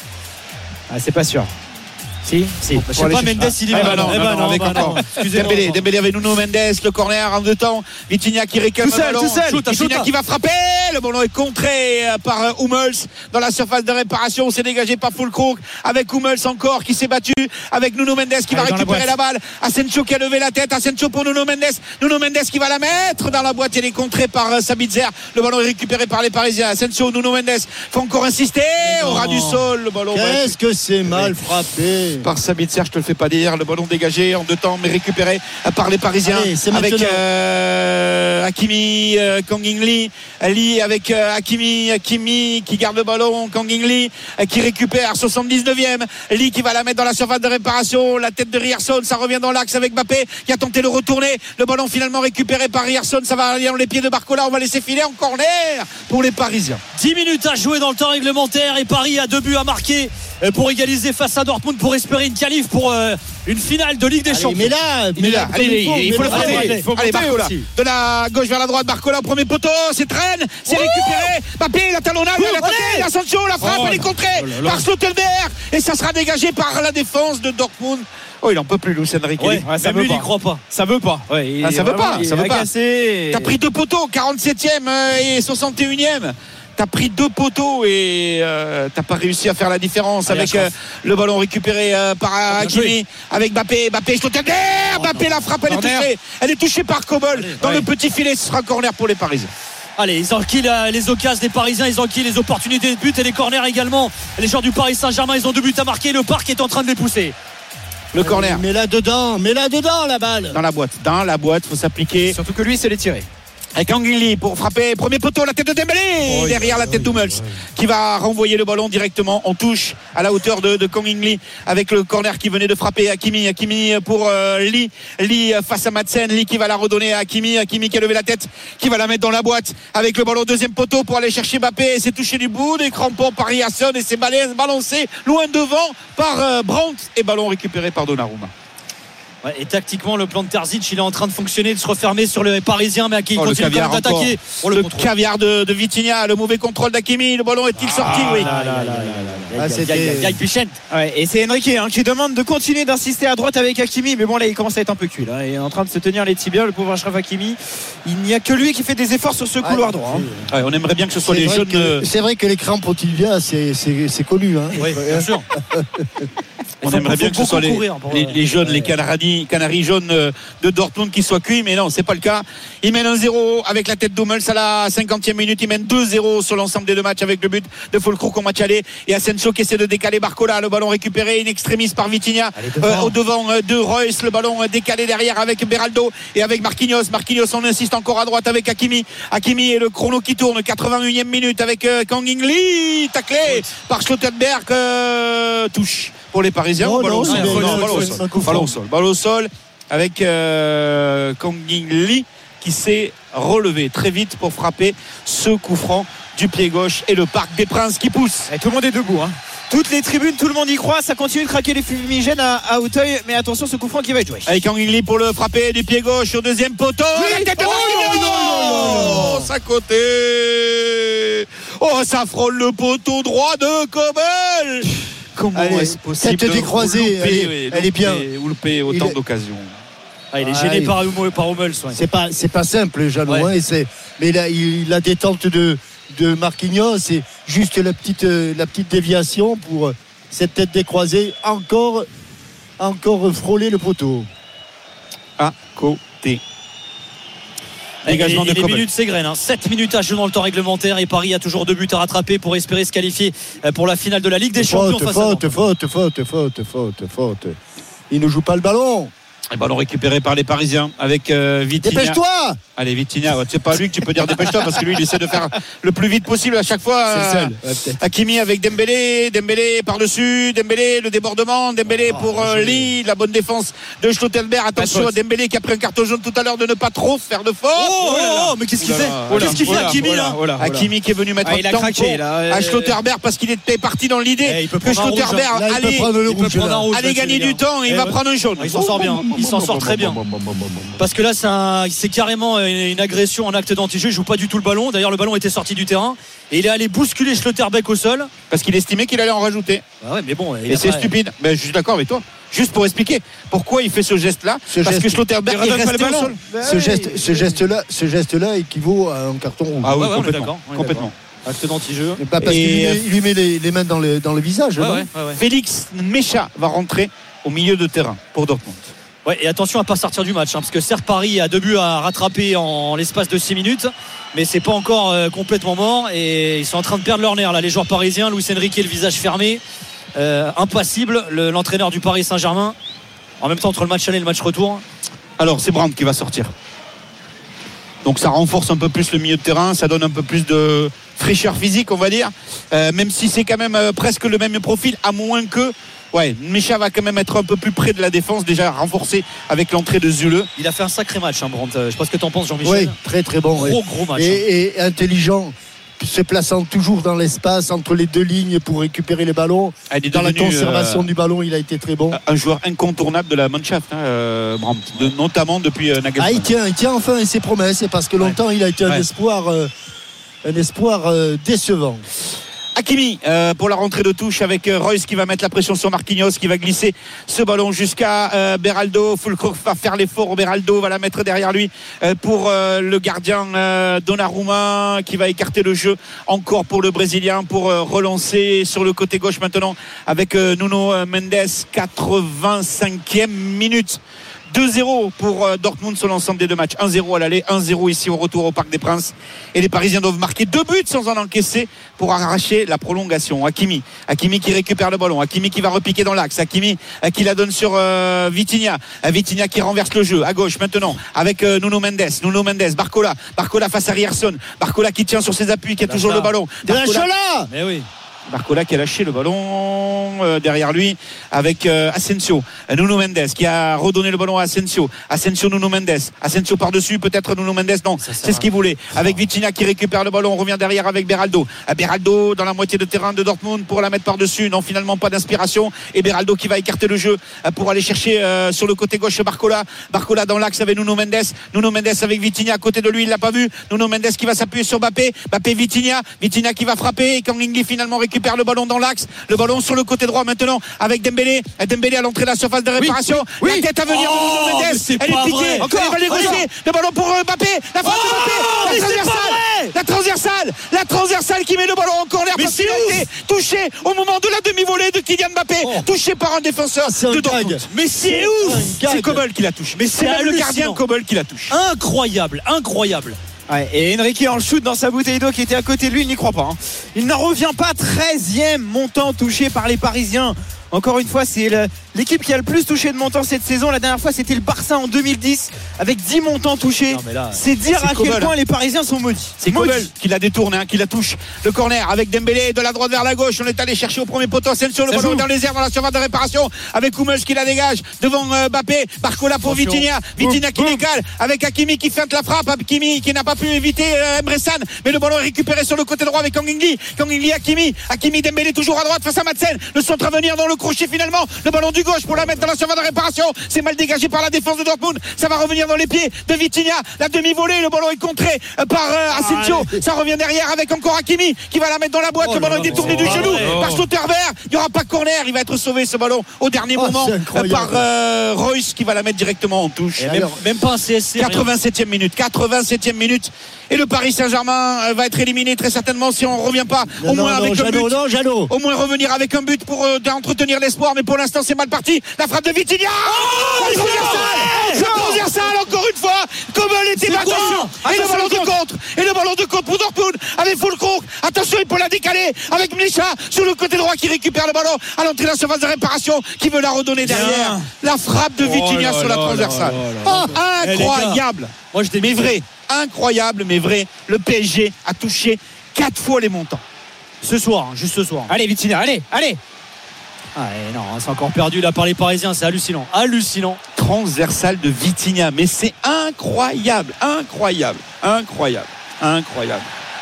Ah, c'est pas sûr. Si, si. Bon, je sais pas, Mendes il est ah, bah non, eh bah non, non, avec bah encore Dembélé, Dembélé avec Nuno Mendes, le corner en deux temps. Vitinha qui récupère tout seul, le ballon. Tout seul. Shoot, Vitinha shoot. qui va frapper. Le ballon est contré par Hummels dans la surface de réparation. On s'est dégagé par Füllkrug avec Hummels encore qui s'est battu avec Nuno Mendes qui va Allez, récupérer la, la balle. Asensio qui a levé la tête. Asensio pour Nuno Mendes. Nuno Mendes qui va la mettre dans la boîte. Elle est contrée par Sabitzer. Le ballon est récupéré par les Parisiens. Asensio, Nuno Mendes faut encore insister. Au ras du sol, le ballon. Qu'est-ce que c'est mal frappé par Sabitzer, je te le fais pas dire. Le ballon dégagé en deux temps mais récupéré par les Parisiens. Allez, avec euh, Hakimi, euh, Kang In Lee Lee avec euh, Hakimi Hakimi qui garde le ballon, Kang In Lee euh, qui récupère soixante-dix-neuvième, Lee qui va la mettre dans la surface de réparation, la tête de Ryerson, ça revient dans l'axe avec Mbappé qui a tenté de retourner, le ballon finalement récupéré par Ryerson, ça va aller dans les pieds de Barcola, on va laisser filer en corner pour les Parisiens. dix minutes à jouer dans le temps réglementaire et Paris a deux buts à marquer pour égaliser face à Dortmund pour espérer une qualif pour euh, une finale de Ligue des Allez, Champions. mais là, Mais là, allez, il faut, il faut le frapper. frapper. Allez, faut Allez, monter Barcola. aussi. De la gauche vers la droite, Barcola au premier poteau, c'est traîne, c'est Oh récupéré. Mbappé, la talonnade, Oh, elle a tenté, Asensio, la frappe, Oh elle est là. contrée Oh là là. par Schlotterberg et ça sera dégagé par la défense de Dortmund. Oh, il en peut plus, Luis Enrique. Ouais, Ouais, ça même veut lui, il pas. y croit pas. Ça veut pas. Ouais, il Ah, ça est veut vraiment- pas, il ça est veut pas. agacé. T'as pris deux poteaux, quarante-septième euh, et soixante et unième. T'as pris deux poteaux et euh, t'as pas réussi à faire la différence Allez, avec euh, le ballon récupéré euh, par Hakimi, joué. avec Mbappé. Mbappé, Schlotterberg, Mbappé, la frappe, elle est Corner. touchée. Elle est touchée par Kobel dans ouais. le petit filet. Ce sera corner pour les Parisiens. Allez, ils enquillent euh, les occasions des Parisiens, ils enquillent les opportunités de but et les corners également. Les joueurs du Paris Saint-Germain, ils ont deux buts à marquer. Le Parc est en train de les pousser. Le corner Mais là dedans, mais là dedans la balle. dans la boîte, dans la boîte, faut s'appliquer. Surtout que lui, c'est les tirer. Avec Kang In Lee pour frapper, premier poteau, la tête de Dembélé, Oh, derrière la tête d'Hummels qui va renvoyer le ballon directement en touche à la hauteur de, de Kang In Lee avec le corner qui venait de frapper Hakimi. Hakimi pour euh, Lee, Lee face à Madsen, Lee qui va la redonner à Hakimi, Hakimi qui a levé la tête, qui va la mettre dans la boîte avec le ballon deuxième poteau pour aller chercher Mbappé, et c'est touché du bout des crampons par Ryerson et c'est balancé loin devant par euh, Brandt et ballon récupéré par Donnarumma. Ouais, et tactiquement, le plan de Terzic, il est en train de fonctionner, de se refermer sur les Parisiens, mais qui Oh, le continue quand caviar même d'attaquer. encore. Pour le, Le contrôle. caviar de, de Vitinha, le mauvais contrôle d'Hakimi, le ballon est-il sorti? Oui. Ah, là, là, là, là, Ah, là. c'était- Gaï, Gaï Pichent. Ouais, et c'est Enrique hein, qui demande de continuer d'insister à droite avec Hakimi, mais bon là il commence à être un peu cuit là. Il est en train de se tenir les tibias, le pauvre Achraf Hakimi. Il n'y a que lui qui fait des efforts sur ce couloir droit. hein. Ouais, on aimerait bien que ce soit C'est les vrai jeunes. que- euh, C'est vrai que les crampes au tibia, c'est c'est- c'est connu. Hein. Oui, bien sûr. On Il faut- aimerait faut bien que ce beaucoup soit les, courir pour, les, euh, les jeunes, ouais. les Canaries, Canaries jaunes euh, de Dortmund qui soient cuits, mais non, c'est pas le cas. Ils mènent un zéro avec la tête d'Hummels à la cinquantième minute. Ils mènent deux zéro sur l'ensemble des deux matchs avec le but de Füllkrug au match aller. Et Asensio qui essaie de décaler Barcola. Le ballon récupéré in extremis par Vitinha. Allez, devant. Euh, au devant euh, de Reus. Le ballon euh, décalé derrière avec Beraldo et avec Marquinhos. Marquinhos, on insiste encore à droite avec Hakimi. Hakimi et le chrono qui tourne. quatre-vingt-unième minute avec euh, Kang In Lee. Taclé par Schlotterberg. Euh, touche pour les Parisiens. Non, Ballon non, au sol. c'est Non, bien, ballon au c'est sol. un coup Ballon au franc. sol. Ballon au sol avec euh, Kang In Lee qui s'est relevé très vite pour frapper ce coup franc du pied gauche et le Parc des Princes qui pousse. Et tout le monde est debout. Hein. Toutes les tribunes, tout le monde y croit. Ça continue de craquer les fumigènes à, à Auteuil. Mais attention, ce coup franc qui va être joué. Avec Anguigny pour le frapper du pied gauche au deuxième poteau. Oui, La tête de oh, Marquinhos. non, non, non, non. Ça côté. Oh, ça frôle le poteau droit de Kobel. Comment Allez, est-ce possible tête de décroisée, louper, elle est- oui, elle est bien. louper, ou louper autant Il est- d'occasions. Ah, il est Ah, gêné il- par, Hummel- par Hummels. Ouais. C'est pas, c'est pas simple, Jeannot. Ouais. Hein, et c'est, mais là, il, la détente de, de Marquinhos, c'est juste la petite, euh, la petite déviation pour euh, cette tête décroisée. Encore, encore frôler le poteau. À côté. Et, Dégagement et de les Kobel. minutes s'égrènent. Hein. sept minutes à jouer dans le temps réglementaire et Paris a toujours deux buts à rattraper pour espérer se qualifier pour la finale de la Ligue des Champions. Faute, face à faute, Nantes. faute, faute, faute, faute, faute. Il ne joue pas le ballon. Et ballon récupéré par les Parisiens avec euh, Vitinha. Dépêche-toi. Allez, Vitinha, ouais, c'est pas lui que tu peux dire dépêche-toi parce que lui il essaie de faire le plus vite possible à chaque fois. C'est le euh, seul. Ouais, peut-être. Hakimi avec Dembélé, Dembélé par-dessus, Dembélé, le débordement, Dembélé Oh, pour euh, joli. Lee, la bonne défense de Schlotterberg. Attention Pas à de Dembélé qui a pris un carton jaune tout à l'heure de ne pas trop faire de faute. Oh, Oh là là. oh, mais qu'est-ce qu'il Oh là fait là. Qu'est-ce qu'il fait Oh là, Hakimi oh là, là oh là. Hakimi qui est venu mettre Ah, un il a tampon craqué, là. à Schlotterberg parce qu'il était parti dans l'idée Eh, il peut que prendre un rouge, Schlotterberg hein. Là, il peut allait, prendre le il peut rouge. prendre un là. rouge. allait là, gagner c'est du bien. temps et il Eh va ouais. prendre un jaune. Ah, il s'en sort bien. Il s'en sort très bien. Parce que là, c'est, un, c'est carrément une agression, un acte d'anti-jeu. Il joue pas du tout le ballon. D'ailleurs, le ballon était sorti du terrain et il est allé bousculer Schlotterbeck au sol. Parce qu'il estimait qu'il allait en rajouter. Ah ouais, mais bon, il Et a c'est pas- stupide. Ben, je suis d'accord avec toi. Juste pour expliquer pourquoi il fait ce geste-là. Ce Parce geste- que Schlotterberg Il est redonne pas le resté au ballon. sol. Ce geste, ce geste-là, ce geste-là équivaut à un carton rouge. Ah oui, Ouais, ouais, on est complètement. d'accord, on est complètement. Acte d'anti-jeu. Et pas parce Et- qu'il lui met, il lui met les, les mains dans le, dans le visage. Ouais, non ouais, ouais, ouais. Félix Mecha va rentrer au milieu de terrain pour Dortmund. Ouais, et attention à pas sortir du match, hein, parce que certes Paris a deux buts à rattraper en l'espace de six minutes, mais c'est pas encore euh, complètement mort et ils sont en train de perdre leur nerf là, les joueurs parisiens. Luis Enrique le visage fermé, euh, impassible, le- l'entraîneur du Paris Saint-Germain. En même temps entre le match aller et le match retour. Alors c'est Brandt qui va sortir. Donc ça renforce un peu plus le milieu de terrain, ça donne un peu plus de fraîcheur physique on va dire. Euh, même si c'est quand même euh, presque le même profil, à moins que ouais, Mecha va quand même être un peu plus près de la défense, déjà renforcé avec l'entrée de Zule. Il a fait un sacré match, hein, Brandt. Euh, Je sais pas ce que t'en penses, Jean-Michel. Oui, très très bon. Gros ouais. gros match. hein. Et, et intelligent, se plaçant toujours dans l'espace entre les deux lignes pour récupérer les ballons. Elle est Dans la devenue, conservation euh, du ballon, il a été très bon. un joueur incontournable de la Mannschaft, hein, euh, Brandt, de- notamment depuis euh, Ah, Nagelsmann. il tient, il tient enfin ses promesses, parce que longtemps il a été un Ouais. espoir, euh, un espoir euh, décevant. Hakimi euh, pour la rentrée de touche avec euh, Reus qui va mettre la pression sur Marquinhos, qui va glisser ce ballon jusqu'à euh, Beraldo. Fulcro va faire l'effort, Beraldo va la mettre derrière lui euh, pour euh, le gardien euh, Donnarumma qui va écarter le jeu encore pour le Brésilien pour euh, relancer sur le côté gauche maintenant avec euh, Nuno Mendes. Quatre-vingt-cinquième minute. deux zéro pour euh, Dortmund sur l'ensemble des deux matchs. un zéro à l'aller, un zéro ici au retour au Parc des Princes. Et les Parisiens doivent marquer deux buts sans en encaisser pour arracher la prolongation. Hakimi, Hakimi qui récupère le ballon, Hakimi qui va repiquer dans l'axe, Hakimi euh, qui la donne sur euh, Vitinha, Euh, Vitinha qui renverse le jeu à gauche maintenant avec euh, Nuno Mendes, Nuno Mendes, Barcola, Barcola face à Rierson, Barcola qui tient sur ses appuis, qui a toujours le ballon. Barcola, Lâche-la. Mais oui. Barcola qui a lâché le ballon euh, derrière lui avec euh, Asensio, euh, Nuno Mendes qui a redonné le ballon à Asensio, Asensio Nuno Mendes, Asensio par-dessus peut-être Nuno Mendes, non, Ça sert c'est ce à- qu'il voulait, avec Vitinha qui récupère le ballon, on revient derrière avec Beraldo, Euh, Beraldo dans la moitié de terrain de Dortmund pour la mettre par-dessus, non finalement pas d'inspiration, et Beraldo qui va écarter le jeu euh, pour aller chercher euh, sur le côté gauche Barcola, Barcola dans l'axe avec Nuno Mendes, Nuno Mendes avec Vitinha à côté de lui, il l'a pas vu, Nuno Mendes qui va s'appuyer sur Mbappé, Mbappé Vitinha, Vitinha qui va frapper, et Kanglingi finalement récupère le ballon dans l'axe, le ballon sur le côté droit maintenant avec Dembélé, Dembélé à l'entrée de la surface de réparation, oui, la tête à venir Oh, de Nuno mais Mendes, c'est elle pas est piquée, vrai. encore, elle va négocier, Encore. le ballon pour euh, Mbappé, la frappe Oh, de mais Mbappé, c'est la pas transversale, vrai. la transversale, la transversale qui met le ballon en corner Mais parce c'est qu'il a ouf. été touché au moment de la demi-volée de Kylian Mbappé, Oh. touché par un défenseur C'est un de gag. Dortmund. Mais c'est ouf. C'est Kobel qui la touche, mais c'est C'est même le hallucinant. gardien Kobel qui la touche. Incroyable, incroyable. Ouais, et Enrique en le shoot dans sa bouteille d'eau qui était à côté de lui, il n'y croit pas. hein. Il n'en revient pas. Treizième montant touché par les Parisiens Encore une fois, c'est le, l'équipe qui a le plus touché de montants cette saison. La dernière fois, c'était le Barça en deux mille dix avec dix montants touchés. Non, là, c'est dire c'est à Kobel. quel point les Parisiens sont maudits. C'est Kobel qui la détourne, hein, qui la touche. Le corner avec Dembélé de la droite vers la gauche. On est allé chercher au premier poteau Asensio, le ballon dans les airs dans la surface de réparation avec Hummels qui la dégage devant euh, Mbappé. Barcola pour Attention. Vitinha. Vitinha qui décale avec Hakimi qui feinte la frappe. Hakimi qui n'a pas pu éviter euh, Emre Can, mais le ballon est récupéré sur le côté droit avec Kang In-lee. Kang In-lee, Hakimi. Hakimi, Dembélé toujours à droite face à Madsen. Le centre à venir dans le crochet finalement. Le ballon du gauche pour la mettre dans la surface de réparation. C'est mal dégagé par la défense de Dortmund. Ça va revenir dans les pieds de Vitinha. La demi-volée. Le ballon est contré euh, par euh, Asensio. Ah, ça revient derrière avec encore Hakimi qui va la mettre dans la boîte. Oh le ballon là est détourné là, du oh genou là là. par Schlotterberg. Il n'y aura pas de corner. Il va être sauvé ce ballon au dernier Oh, moment c'est euh, incroyable. par euh, Royce qui va la mettre directement en touche. Et Même- même, même pas un C S C. rien. quatre-vingt-septième minute, quatre-vingt-septième minute et le Paris Saint-Germain euh, va être éliminé très certainement si on revient pas au Non, moins non, avec non, un Jeannot, but. non, Jeannot. Au moins revenir avec un but pour euh, entretenir l'espoir, mais pour l'instant c'est mal parti. La frappe de Vitinha. Oh, la transversale, la transversale encore une fois. Kobel était battu et le ballon de contre et le ballon de contre pour Dortmund avec Fulkrug. Attention, il peut la décaler avec Mlicha sur le côté droit qui récupère le ballon à l'entrée de la surface de réparation, qui veut la redonner derrière. La frappe de Vitinha sur la transversale. là là. Incroyable. Moi, je t'ai Mais vrai, incroyable, mais vrai. Le P S G a touché quatre fois les montants. Ce soir, hein, juste ce soir. Allez, Vitinha, allez, allez. Ah, et non, c'est encore perdu là par les Parisiens. C'est hallucinant. Hallucinant. Transversale de Vitinha, mais c'est incroyable, incroyable, incroyable, incroyable.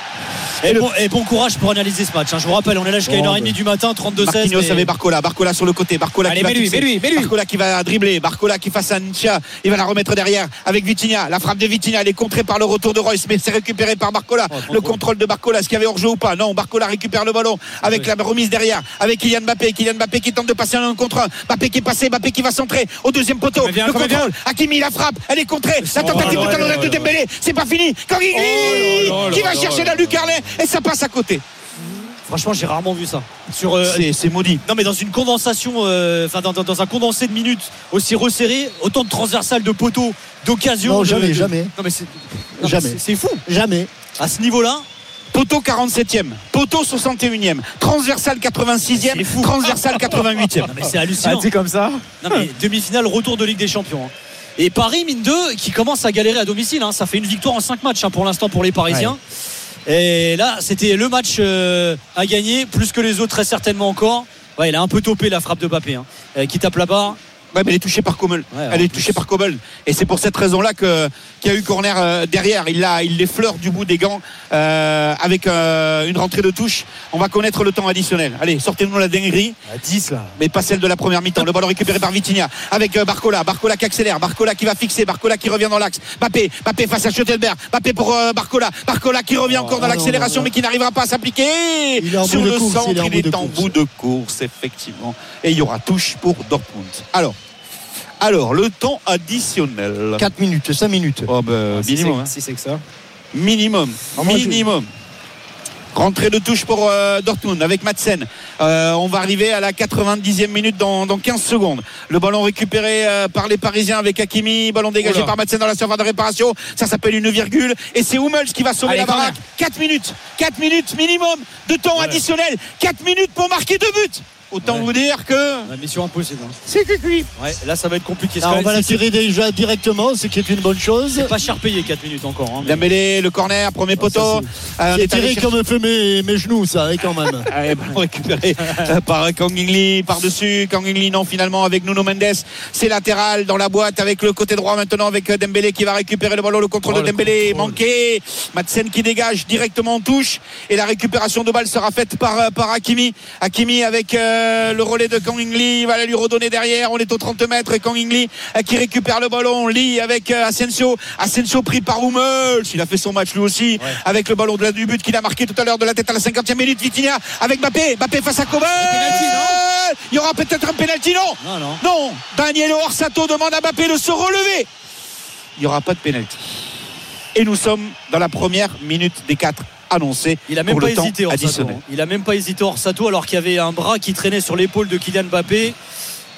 Et bon, et bon courage pour analyser ce match, hein. Je vous rappelle, on est là jusqu'à Oh, une heure bah. trente du matin, trente-deux seize. Marquinhos avec Barcola, Barcola sur le côté, Barcola Allez, qui va mets-lui, fixer. mets-lui, mets-lui. Barcola qui va dribbler, Barcola qui face à Ncha, il va la remettre derrière avec Vitinha. La frappe de Vitinha, elle est contrée par le retour de Royce, mais c'est récupéré par Barcola. Oh, le contrôle de Barcola, est-ce qu'il y avait hors-jeu ou pas? Non, Barcola récupère le ballon avec Oui. la remise derrière, avec Kylian Mbappé, Kylian Mbappé qui tente de passer un contre un. Mbappé qui est passé, Mbappé qui va centrer au deuxième poteau. Mais bien, Le comme contrôle, Hakimi la frappe, elle est contrée. La tentative Oh de là talonnette là de là Dembélé, c'est pas fini. Kang In-lee Oh là là qui va là chercher là la lucarne et ça passe à côté. Franchement, j'ai rarement vu ça. Sur, euh, C'est c'est maudit. non, mais dans une condensation, euh, enfin dans, dans- dans un condensé de minutes aussi resserré, autant de transversales, de poteaux, d'occasions. Non, de- jamais, de- jamais. Non, mais c'est, non, Jamais. c'est- c'est fou. Jamais. À ce niveau-là, Poteau quarante-septième, poteau soixante et unième, transversal quatre-vingt-sixième, C'est fou. transversal quatre-vingt-huitième. non, mais c'est hallucinant. Ah, c'est comme ça. Non, mais demi-finale, retour de Ligue des Champions, hein. Et Paris, mine deux, qui commence à galérer à domicile, hein. Ça fait une victoire en cinq matchs, hein, pour l'instant pour les Parisiens. Et là, c'était le match euh, à gagner, plus que les autres, très certainement encore. Ouais, il a un peu topé la frappe de Mbappé, hein, euh, qui tape la barre. Ouais, mais elle est touchée par Kobel. Ouais, elle en est plus. touchée par Kobel. Et c'est pour cette raison-là que, qu'il y a eu corner euh, derrière. Il, l'a, il l'effleure du bout des gants euh, avec euh, une rentrée de touche. On va connaître le temps additionnel. Allez, sortez-nous la dinguerie. À dix, là. Mais pas celle de la première mi-temps. Le ballon récupéré par Vitinha avec euh, Barcola. Barcola qui accélère. Barcola qui va fixer. Barcola qui revient dans l'axe. Mbappé. Mbappé face à Schlotterberg. Mbappé pour euh, Barcola. Barcola qui revient encore dans non, l'accélération non, non. mais qui n'arrivera pas à s'appliquer. Il est en Sur bout de le course, centre, il est en il bout de est en course. bout de course, effectivement. Et il y aura touche pour Dortmund. Alors, alors le temps additionnel. quatre minutes, cinq minutes. Oh ben, Si minimum. c'est- hein. Si c'est que ça. Minimum. Ah, moi, je- minimum. Rentrée de touche pour euh, Dortmund avec Madsen. Euh, on va arriver à la quatre-vingt-dixième minute dans, dans quinze secondes. Le ballon récupéré euh, par les Parisiens avec Hakimi. Ballon dégagé Oula. par Madsen dans la surface de réparation. Ça s'appelle une virgule. Et c'est Hummels qui va sauver Allez, la baraque. corner. quatre minutes. quatre minutes minimum de temps additionnel. quatre minutes pour marquer deux buts. Autant Ouais. vous dire que La mission impossible, hein. c'est cuit. Ouais, là, ça va être compliqué. Là, on va la C'est- tirer déjà directement, ce qui est une bonne chose. c'est pas cher payé quatre minutes encore, hein, mais- Dembélé, le corner, premier poteau. ça, Euh, on C'est est allé tiré chercher- comme fait mes, mes genoux, ça, hein, quand même. Allez, ballon récupéré euh, par Kang In-lee par-dessus. Kang In-lee, non, finalement, avec Nuno Mendes. C'est latéral dans la boîte avec le côté droit maintenant avec euh, Dembélé qui va récupérer le ballon. Le contrôle Oh, de le Dembélé contrôle. manqué. Madsen qui dégage directement en touche. Et la récupération de balle sera faite par, euh, par Hakimi. Hakimi avec euh, le relais de Kang In-lee. Il va la lui redonner derrière. On est aux trente mètres et Kang In-lee euh, qui récupère le ballon. Lee avec euh, Asensio. Asensio pris par Hummels. Il a fait son match lui aussi. Ouais. Avec le ballon de la, du but qu'il a marqué tout à l'heure de la tête à la cinquantième minute. Vitinha avec Mbappé. Mbappé face à Kobel. penalty, non Il y aura peut-être un pénalty, non Non, non. Non. Daniel Orsato demande à Mbappé de se relever. Il n'y aura pas de pénalty. Et nous sommes dans la première minute des quatre annoncés. Il a même pour pas le temps hésité Orsato. additionnel. hein. Il a même pas hésité Orsato alors qu'il y avait un bras qui traînait sur l'épaule de Kylian Mbappé.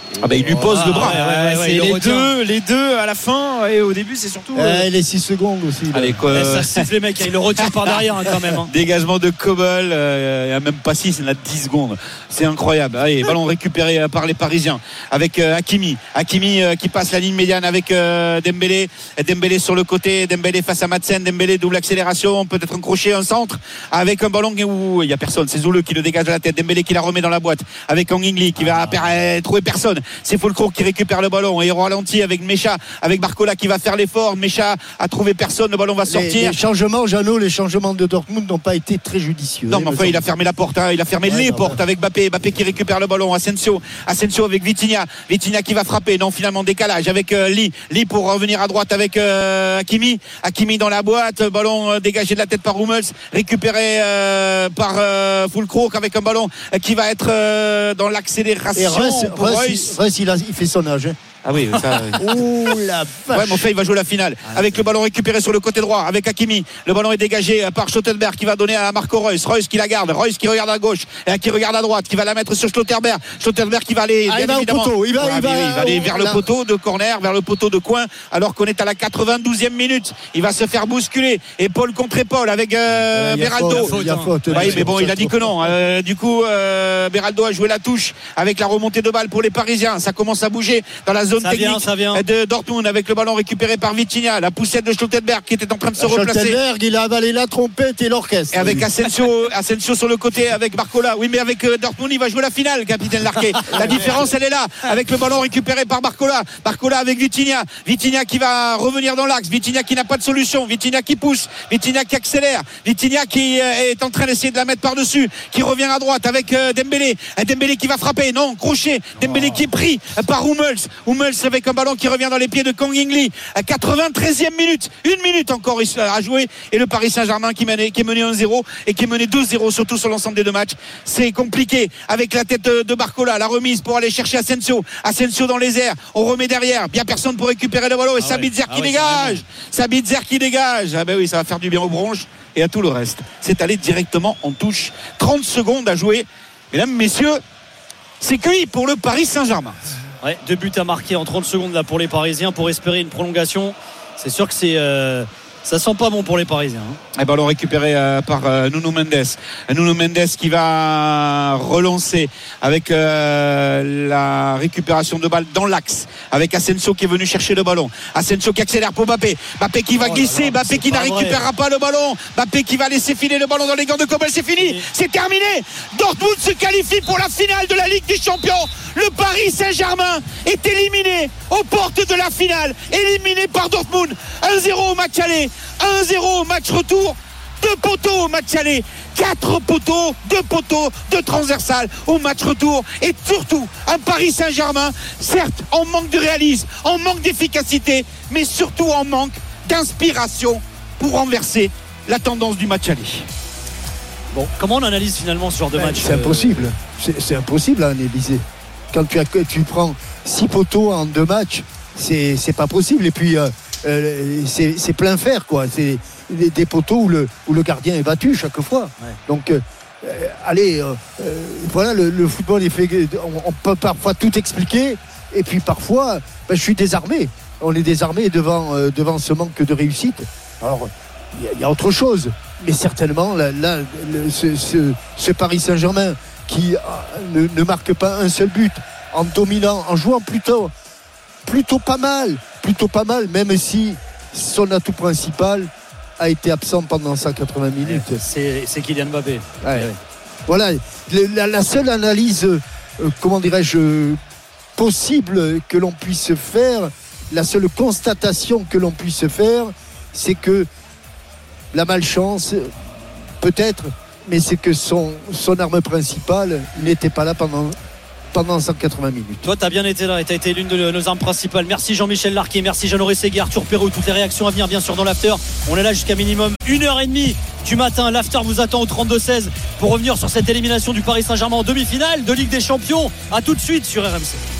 Ah bah il lui pose oh, le bras. ouais, ouais, ouais, c'est il les retient. deux, les deux à la fin et au début c'est surtout. Euh, les six secondes aussi. Là. Allez, quoi, Ouais, ça siffle les mecs, il le retient par derrière hein, quand même. Hein. dégagement de Kobel, euh, il n'y a même pas six, il y en a dix secondes. C'est incroyable. Allez, ballon récupéré par les Parisiens avec euh, Hakimi. Hakimi euh, qui passe la ligne médiane avec euh, Dembélé. Dembélé sur le côté, Dembélé face à Madsen. Dembélé double accélération, peut-être un crochet, un centre avec un ballon où il n'y a personne. C'est Zouleux qui le dégage de la tête. Dembélé qui la remet dans la boîte avec Angingli qui va ah. trouver personne. C'est Fulcro qui récupère le ballon et au ralenti avec Mecha, avec Barcola qui va faire l'effort. Mecha a trouvé personne, le ballon va sortir. Les, les changements, Jeannot, les changements de Dortmund n'ont pas été très judicieux. Non, mais enfin, il a fermé la porte, hein. Il a fermé ouais, les non, portes ouais. avec Mbappé. Mbappé qui récupère le ballon. Asensio, Asensio avec Vitinha. Vitinha qui va frapper. Non, finalement, décalage avec euh, Lee. Lee pour revenir à droite avec euh, Hakimi. Hakimi dans la boîte. Ballon euh, dégagé de la tête par Hummels. Récupéré euh, par euh, Fulcro avec un ballon euh, qui va être euh, dans l'accélération. Et Reus, pour Reus, Reus. Reus, il, a, il fait son âge. Hein. Ah oui, ça. Ouh la vache. Ouais, mais enfin, il va jouer la finale avec le ballon récupéré sur le côté droit avec Hakimi. Le ballon est dégagé par Schlotterberg qui va donner à Marco Reus. Reus qui la garde. Reus qui regarde à gauche et qui regarde à droite, qui va la mettre sur Schlotterberg. Schlotterberg qui va aller. Ah, bien il va évidemment. au poteau. Il va, ouais, il va, il va aller vers là. le poteau de corner, vers le poteau de coin, alors qu'on est à la quatre-vingt-douzième minute. Il va se faire bousculer. Épaule contre épaule avec euh, il y a Beraldo. faute, il y a faute. Oui, mais bon, il a dit que non. Euh, du coup, euh, Beraldo a joué la touche avec la remontée de balle pour les Parisiens. Ça commence à bouger dans la zone ça technique. Vient, ça vient. De Dortmund avec le ballon récupéré par Vitinha, la poussette de Schlotterberg qui était en train de se replacer. Schlotterberg, il a avalé la trompette et l'orchestre. Et avec Asensio, Asensio sur le côté avec Barcola. Oui, mais avec euh, Dortmund, il va jouer la finale, capitaine Larquet. La différence, elle est là, avec le ballon récupéré par Barcola. Barcola avec Vitinha. Vitinha qui va revenir dans l'axe. Vitinha qui n'a pas de solution. Vitinha qui pousse. Vitinha qui accélère. Vitinha qui euh, est en train d'essayer de la mettre par-dessus. Qui revient à droite avec euh, Dembélé. Dembélé qui va frapper. Non, crochet. Dembélé qui est pris par Hummels. Hummels avec un ballon qui revient dans les pieds de Kang In-lee à quatre-vingt-treizième minute, une minute encore à jouer et le Paris Saint-Germain qui, menait, qui est mené un zéro et qui est mené deux zéro surtout sur l'ensemble des deux matchs. C'est compliqué avec la tête de, de Barcola, la remise pour aller chercher Asensio. Asensio dans les airs, on remet derrière, bien personne pour récupérer le ballon et ah Sabitzer ouais. qui ah dégage ouais, Sabitzer qui dégage. Ah ben oui, ça va faire du bien aux bronches et à tout le reste. C'est allé directement en touche. trente secondes à jouer. Mesdames, messieurs, c'est cuit pour le Paris Saint-Germain. Ouais, deux buts à marquer en trente secondes là pour les Parisiens pour espérer une prolongation. C'est sûr que c'est euh, ça sent pas bon pour les Parisiens. Hein. Et ballon récupéré euh, par euh, Nuno Mendes. Nuno Mendes qui va relancer avec euh, la récupération de balle dans l'axe avec Asensio qui est venu chercher le ballon. Asensio qui accélère pour Mbappé. Mbappé qui va oh glisser. Là là, Mbappé qui ne récupérera pas le ballon. Mbappé qui va laisser filer le ballon dans les gants de Kobel. C'est fini. Et... C'est terminé. Dortmund se qualifie pour la finale de la Ligue des Champions. Le Paris Saint-Germain est éliminé aux portes de la finale. Éliminé par Dortmund. un zéro au match aller. un zéro au match retour. Deux poteaux au match aller, quatre poteaux, deux poteaux, deux transversales au match retour et surtout un Paris Saint-Germain, certes en manque de réalisme, en manque d'efficacité, mais surtout en manque d'inspiration pour renverser la tendance du match aller. Bon, comment on analyse finalement ce genre de ben, match C'est euh... impossible, c'est, c'est impossible à analyser. Quand tu, as, tu prends six poteaux en deux matchs, c'est, c'est pas possible. Et puis euh, euh, c'est, c'est plein fer, quoi. C'est des, des poteaux où le, où le gardien est battu chaque fois. Ouais. Donc, euh, euh, allez, euh, euh, voilà, le, le football est fait. On, on peut parfois tout expliquer, et puis parfois, ben, je suis désarmé. On est désarmé devant, euh, devant ce manque de réussite. Alors, il y, y a autre chose, mais certainement, là, là le, ce, ce, ce Paris Saint-Germain qui euh, ne, ne marque pas un seul but, en dominant, en jouant plutôt, plutôt pas mal, plutôt pas mal, même si son atout principal a été absent pendant cent quatre-vingts minutes. C'est, c'est Kylian Mbappé. Ouais. Ouais. Voilà, la, la seule analyse, euh, comment dirais-je, possible que l'on puisse faire, la seule constatation que l'on puisse faire, c'est que la malchance, peut-être, mais c'est que son, son arme principale n'était pas là pendant, pendant cent quatre-vingts minutes. Toi, tu as bien été là et tu as été l'une de nos armes principales. Merci Jean-Michel Larquet, merci Jeannot Rességuier, Arthur Perrault. Toutes les réactions à venir, bien sûr, dans l'after. On est là jusqu'à minimum une heure trente du matin. L'after vous attend au trente-deux seize pour revenir sur cette élimination du Paris Saint-Germain en demi-finale de Ligue des Champions. A tout de suite sur R M C.